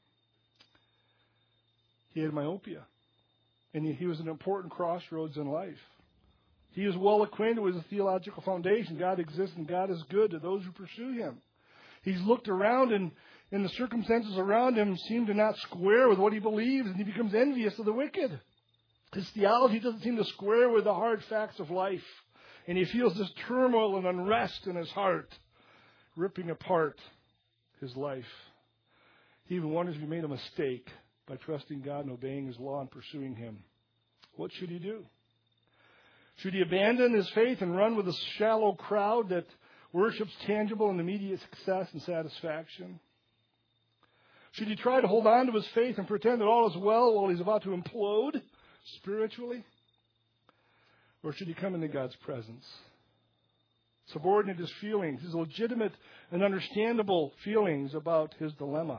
He had myopia, and he was at an important crossroads in life. He is well acquainted with the theological foundation. God exists and God is good to those who pursue him. He's looked around and, and the circumstances around him seem to not square with what he believes, and he becomes envious of the wicked. His theology doesn't seem to square with the hard facts of life. And he feels this turmoil and unrest in his heart, ripping apart his life. He even wonders if he made a mistake by trusting God and obeying his law and pursuing him. What should he do? Should he abandon his faith and run with a shallow crowd that worships tangible and immediate success and satisfaction? Should he try to hold on to his faith and pretend that all is well while he's about to implode spiritually? Or should he come into God's presence? Subordinate his feelings, his legitimate and understandable feelings about his dilemma.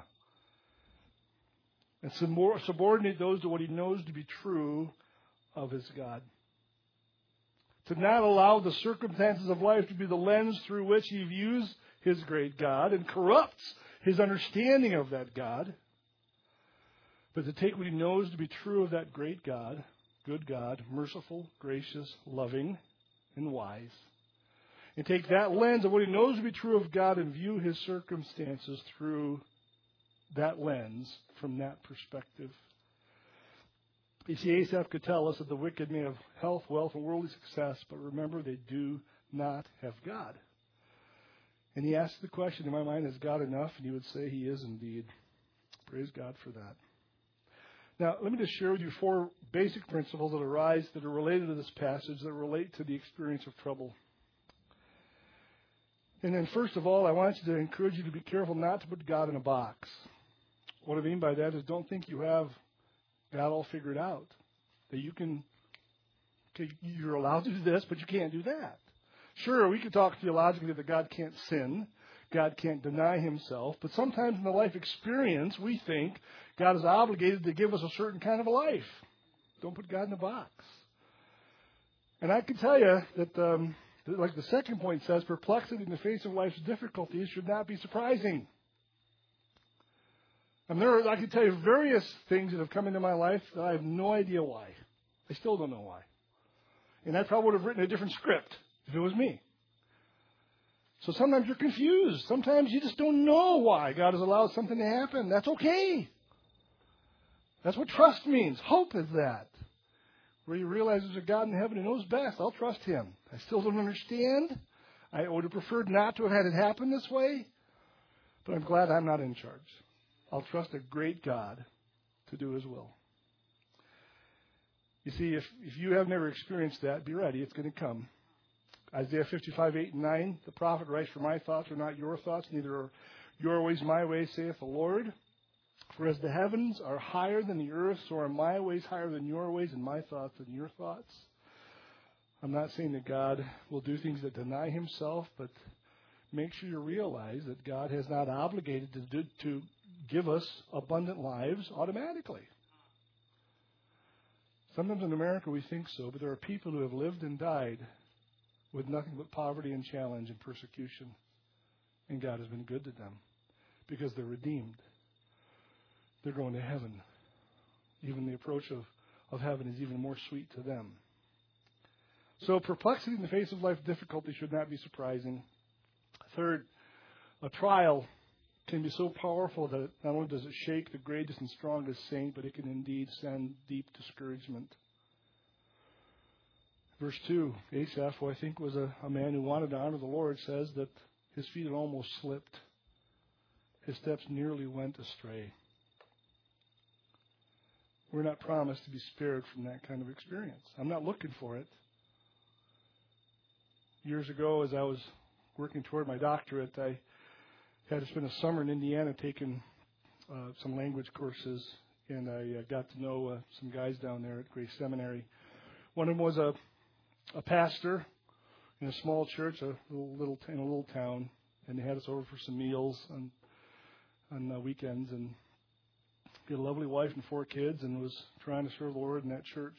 And subordinate those to what he knows to be true of his God. To not allow the circumstances of life to be the lens through which he views his great God and corrupts his understanding of that God, but to take what he knows to be true of that great God, good God, merciful, gracious, loving, and wise, and take that lens of what he knows to be true of God and view his circumstances through that lens from that perspective. You see, Asaph could tell us that the wicked may have health, wealth, and worldly success, but remember, they do not have God. And he asked the question, in my mind, is God enough? And he would say he is indeed. Praise God for that. Now, let me just share with you four basic principles that arise that are related to this passage, that relate to the experience of trouble. And then, first of all, I want you to encourage you to be careful not to put God in a box. What I mean by that is don't think you have God all figured out. That you can, okay, you're allowed to do this, but you can't do that. Sure, we could talk theologically that God can't sin, God can't deny himself. But sometimes in the life experience, we think God is obligated to give us a certain kind of a life. Don't put God in a box. And I can tell you that, um, like the second point says, perplexity in the face of life's difficulties should not be surprising. And there are, I can tell you various things that have come into my life that I have no idea why. I still don't know why. And I probably would have written a different script if it was me. So sometimes you're confused. Sometimes you just don't know why God has allowed something to happen. That's okay. That's what trust means. Hope is that. Where you realize there's a God in heaven who knows best. I'll trust him. I still don't understand. I would have preferred not to have had it happen this way. But I'm glad I'm not in charge. I'll trust a great God to do his will. You see, if, if you have never experienced that, be ready. It's going to come. Isaiah fifty-five, eight and nine, the prophet writes, "For my thoughts are not your thoughts, neither are your ways my ways, saith the Lord. For as the heavens are higher than the earth, so are my ways higher than your ways, and my thoughts than your thoughts." I'm not saying that God will do things that deny himself, but make sure you realize that God has not obligated to, do, to give us abundant lives automatically. Sometimes in America we think so, but there are people who have lived and died with nothing but poverty and challenge and persecution. And God has been good to them because they're redeemed. They're going to heaven. Even the approach of, of heaven is even more sweet to them. So perplexity in the face of life difficulty should not be surprising. Third, a trial can be so powerful that not only does it shake the greatest and strongest saint, but it can indeed send deep discouragement. Verse two, Asaph, who I think was a, a man who wanted to honor the Lord, says that his feet had almost slipped. His steps nearly went astray. We're not promised to be spared from that kind of experience. I'm not looking for it. Years ago, as I was working toward my doctorate, I had to spend a summer in Indiana taking uh, some language courses, and I uh, got to know uh, some guys down there at Grace Seminary. One of them was a a pastor in a small church, a little, little in a little town, and they had us over for some meals on on uh, weekends. And he had a lovely wife and four kids, and was trying to serve the Lord in that church.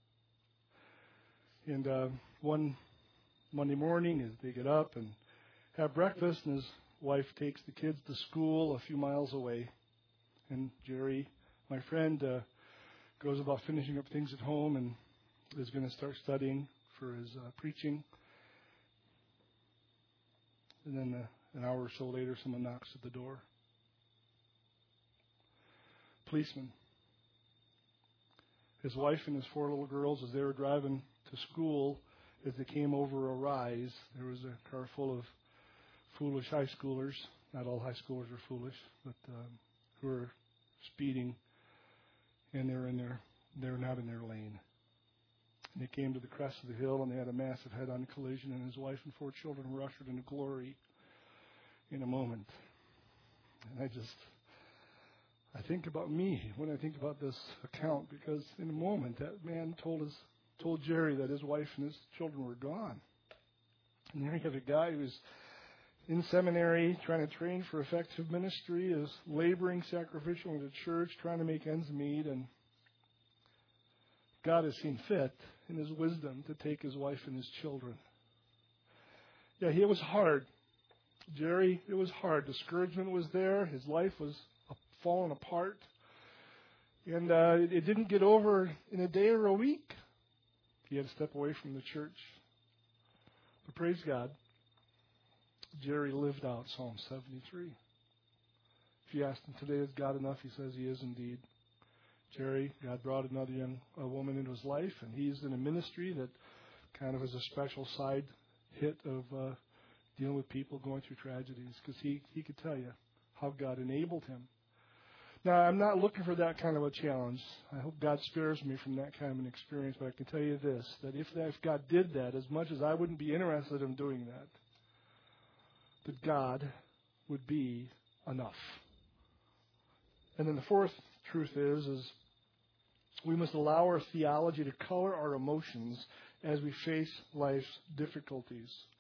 And uh, one Monday morning, as they get up and have breakfast, and his wife takes the kids to school a few miles away, and Jerry, my friend, uh, goes about finishing up things at home and is going to start studying for his uh, preaching. And then uh, an hour or so later, someone knocks at the door. Policeman. His wife and his four little girls, as they were driving to school, as they came over a rise, there was a car full of foolish high schoolers. Not all high schoolers are foolish, but um, who were speeding, and they were in their, they were not in their lane. And they came to the crest of the hill, and they had a massive head-on collision, and his wife and four children were ushered into glory in a moment. And I just, I think about me when I think about this account, because in a moment, that man told us, told Jerry that his wife and his children were gone. And there you have a guy who's in seminary, trying to train for effective ministry, is laboring sacrificially in the church, trying to make ends meet, and God has seen fit in his wisdom to take his wife and his children. Yeah, it was hard. Jerry, it was hard. Discouragement was there. His life was falling apart. And uh, it, it didn't get over in a day or a week. He had to step away from the church. But praise God, Jerry lived out Psalm seventy-three. If you ask him today, is God enough? He says he is indeed. Jerry, God brought another young a woman into his life, and he's in a ministry that kind of is a special side hit of uh, dealing with people going through tragedies, because he, he could tell you how God enabled him. Now, I'm not looking for that kind of a challenge. I hope God spares me from that kind of an experience, but I can tell you this, that if, if God did that, as much as I wouldn't be interested in doing that, that God would be enough. And then the fourth truth is, is we must allow our theology to color our emotions as we face life's difficulties.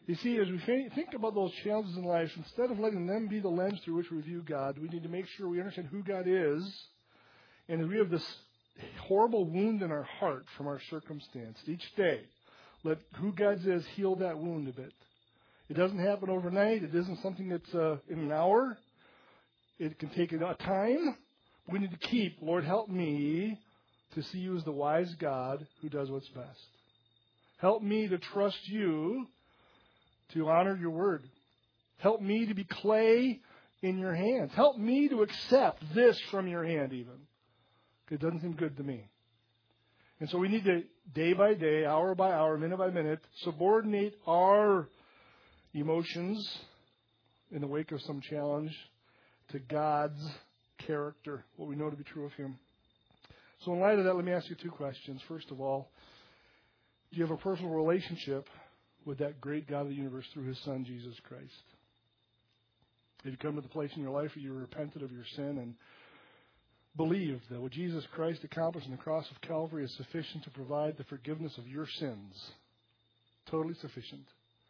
You see, as we think about those challenges in life, instead of letting them be the lens through which we view God, we need to make sure we understand who God is, and that we have this horrible wound in our heart from our circumstance. Each day, let who God is heal that wound a bit. It doesn't happen overnight. It isn't something that's uh, in an hour. It can take a time. We need to keep, Lord, help me to see you as the wise God who does what's best. Help me to trust you, to honor your word. Help me to be clay in your hands. Help me to accept this from your hand even. It doesn't seem good to me. And so we need to, day by day, hour by hour, minute by minute, subordinate our emotions in the wake of some challenge to God's character, what we know to be true of Him. So in light of that, let me ask you two questions. First of all, do you have a personal relationship with that great God of the universe through His Son, Jesus Christ? Have you come to the place in your life where you repented of your sin and believed that what Jesus Christ accomplished on the cross of Calvary is sufficient to provide the forgiveness of your sins? Totally sufficient.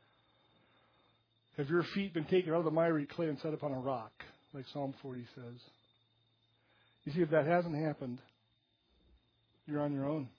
Have your feet been taken out of the miry clay and set upon a rock, like Psalm forty says? You see, if that hasn't happened, you're on your own.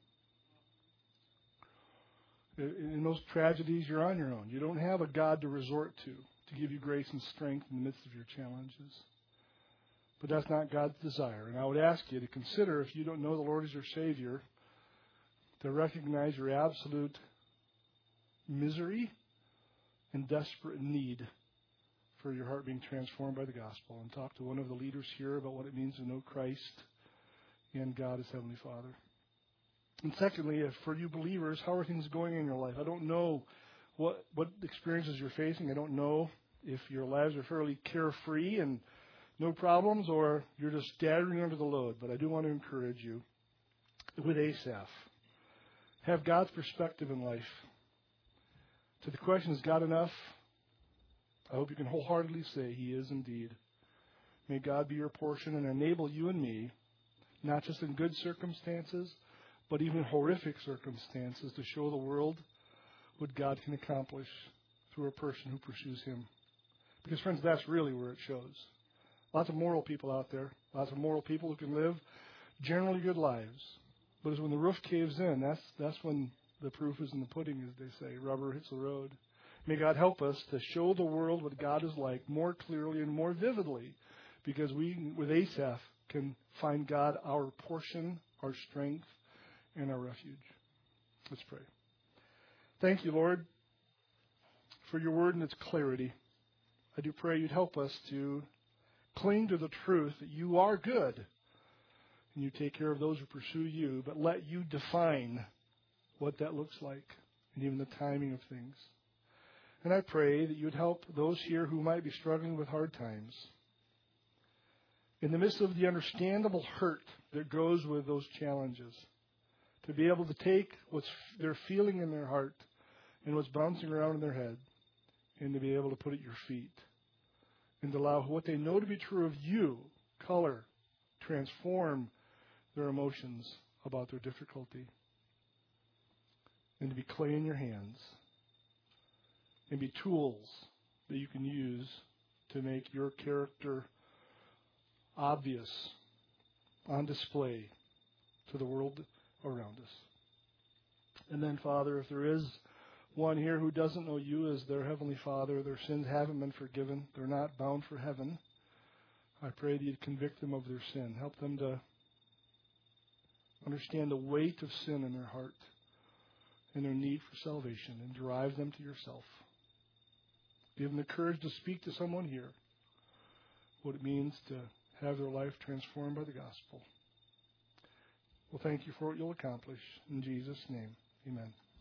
In those tragedies, you're on your own. You don't have a God to resort to, to give you grace and strength in the midst of your challenges. But that's not God's desire. And I would ask you to consider, if you don't know the Lord as your Savior, to recognize your absolute misery and desperate need for your heart being transformed by the gospel, and talk to one of the leaders here about what it means to know Christ and God as Heavenly Father. And secondly, if for you believers, how are things going in your life? I don't know what what experiences you're facing. I don't know if your lives are fairly carefree and no problems, or you're just staggering under the load. But I do want to encourage you with Asaph. Have God's perspective in life. To the question, is God enough? I hope you can wholeheartedly say He is indeed. May God be your portion and enable you and me, not just in good circumstances, but even horrific circumstances, to show the world what God can accomplish through a person who pursues Him. Because, friends, that's really where it shows. Lots of moral people out there, lots of moral people who can live generally good lives. But it's when the roof caves in, that's that's when the proof is in the pudding, as they say. Rubber hits the road. May God help us to show the world what God is like more clearly and more vividly, because we, with Asaph, can find God our portion, our strength, and our refuge. Let's pray. Thank you, Lord, for your word and its clarity. I do pray you'd help us to cling to the truth that you are good and you take care of those who pursue you, but let you define what that looks like and even the timing of things. And I pray that you would help those here who might be struggling with hard times, in the midst of the understandable hurt that goes with those challenges, to be able to take what they're feeling in their heart and what's bouncing around in their head, and to be able to put it at your feet, and to allow what they know to be true of you, color, transform their emotions about their difficulty, and to be clay in your hands, and be tools that you can use to make your character obvious, on display to the world around us. And then, Father, if there is one here who doesn't know you as their Heavenly Father, their sins haven't been forgiven, they're not bound for heaven, I pray that you'd convict them of their sin. Help them to understand the weight of sin in their heart and their need for salvation, and drive them to yourself. Give them the courage to speak to someone here what it means to have their life transformed by the gospel. Well, thank you for what you'll accomplish. In Jesus' name, amen.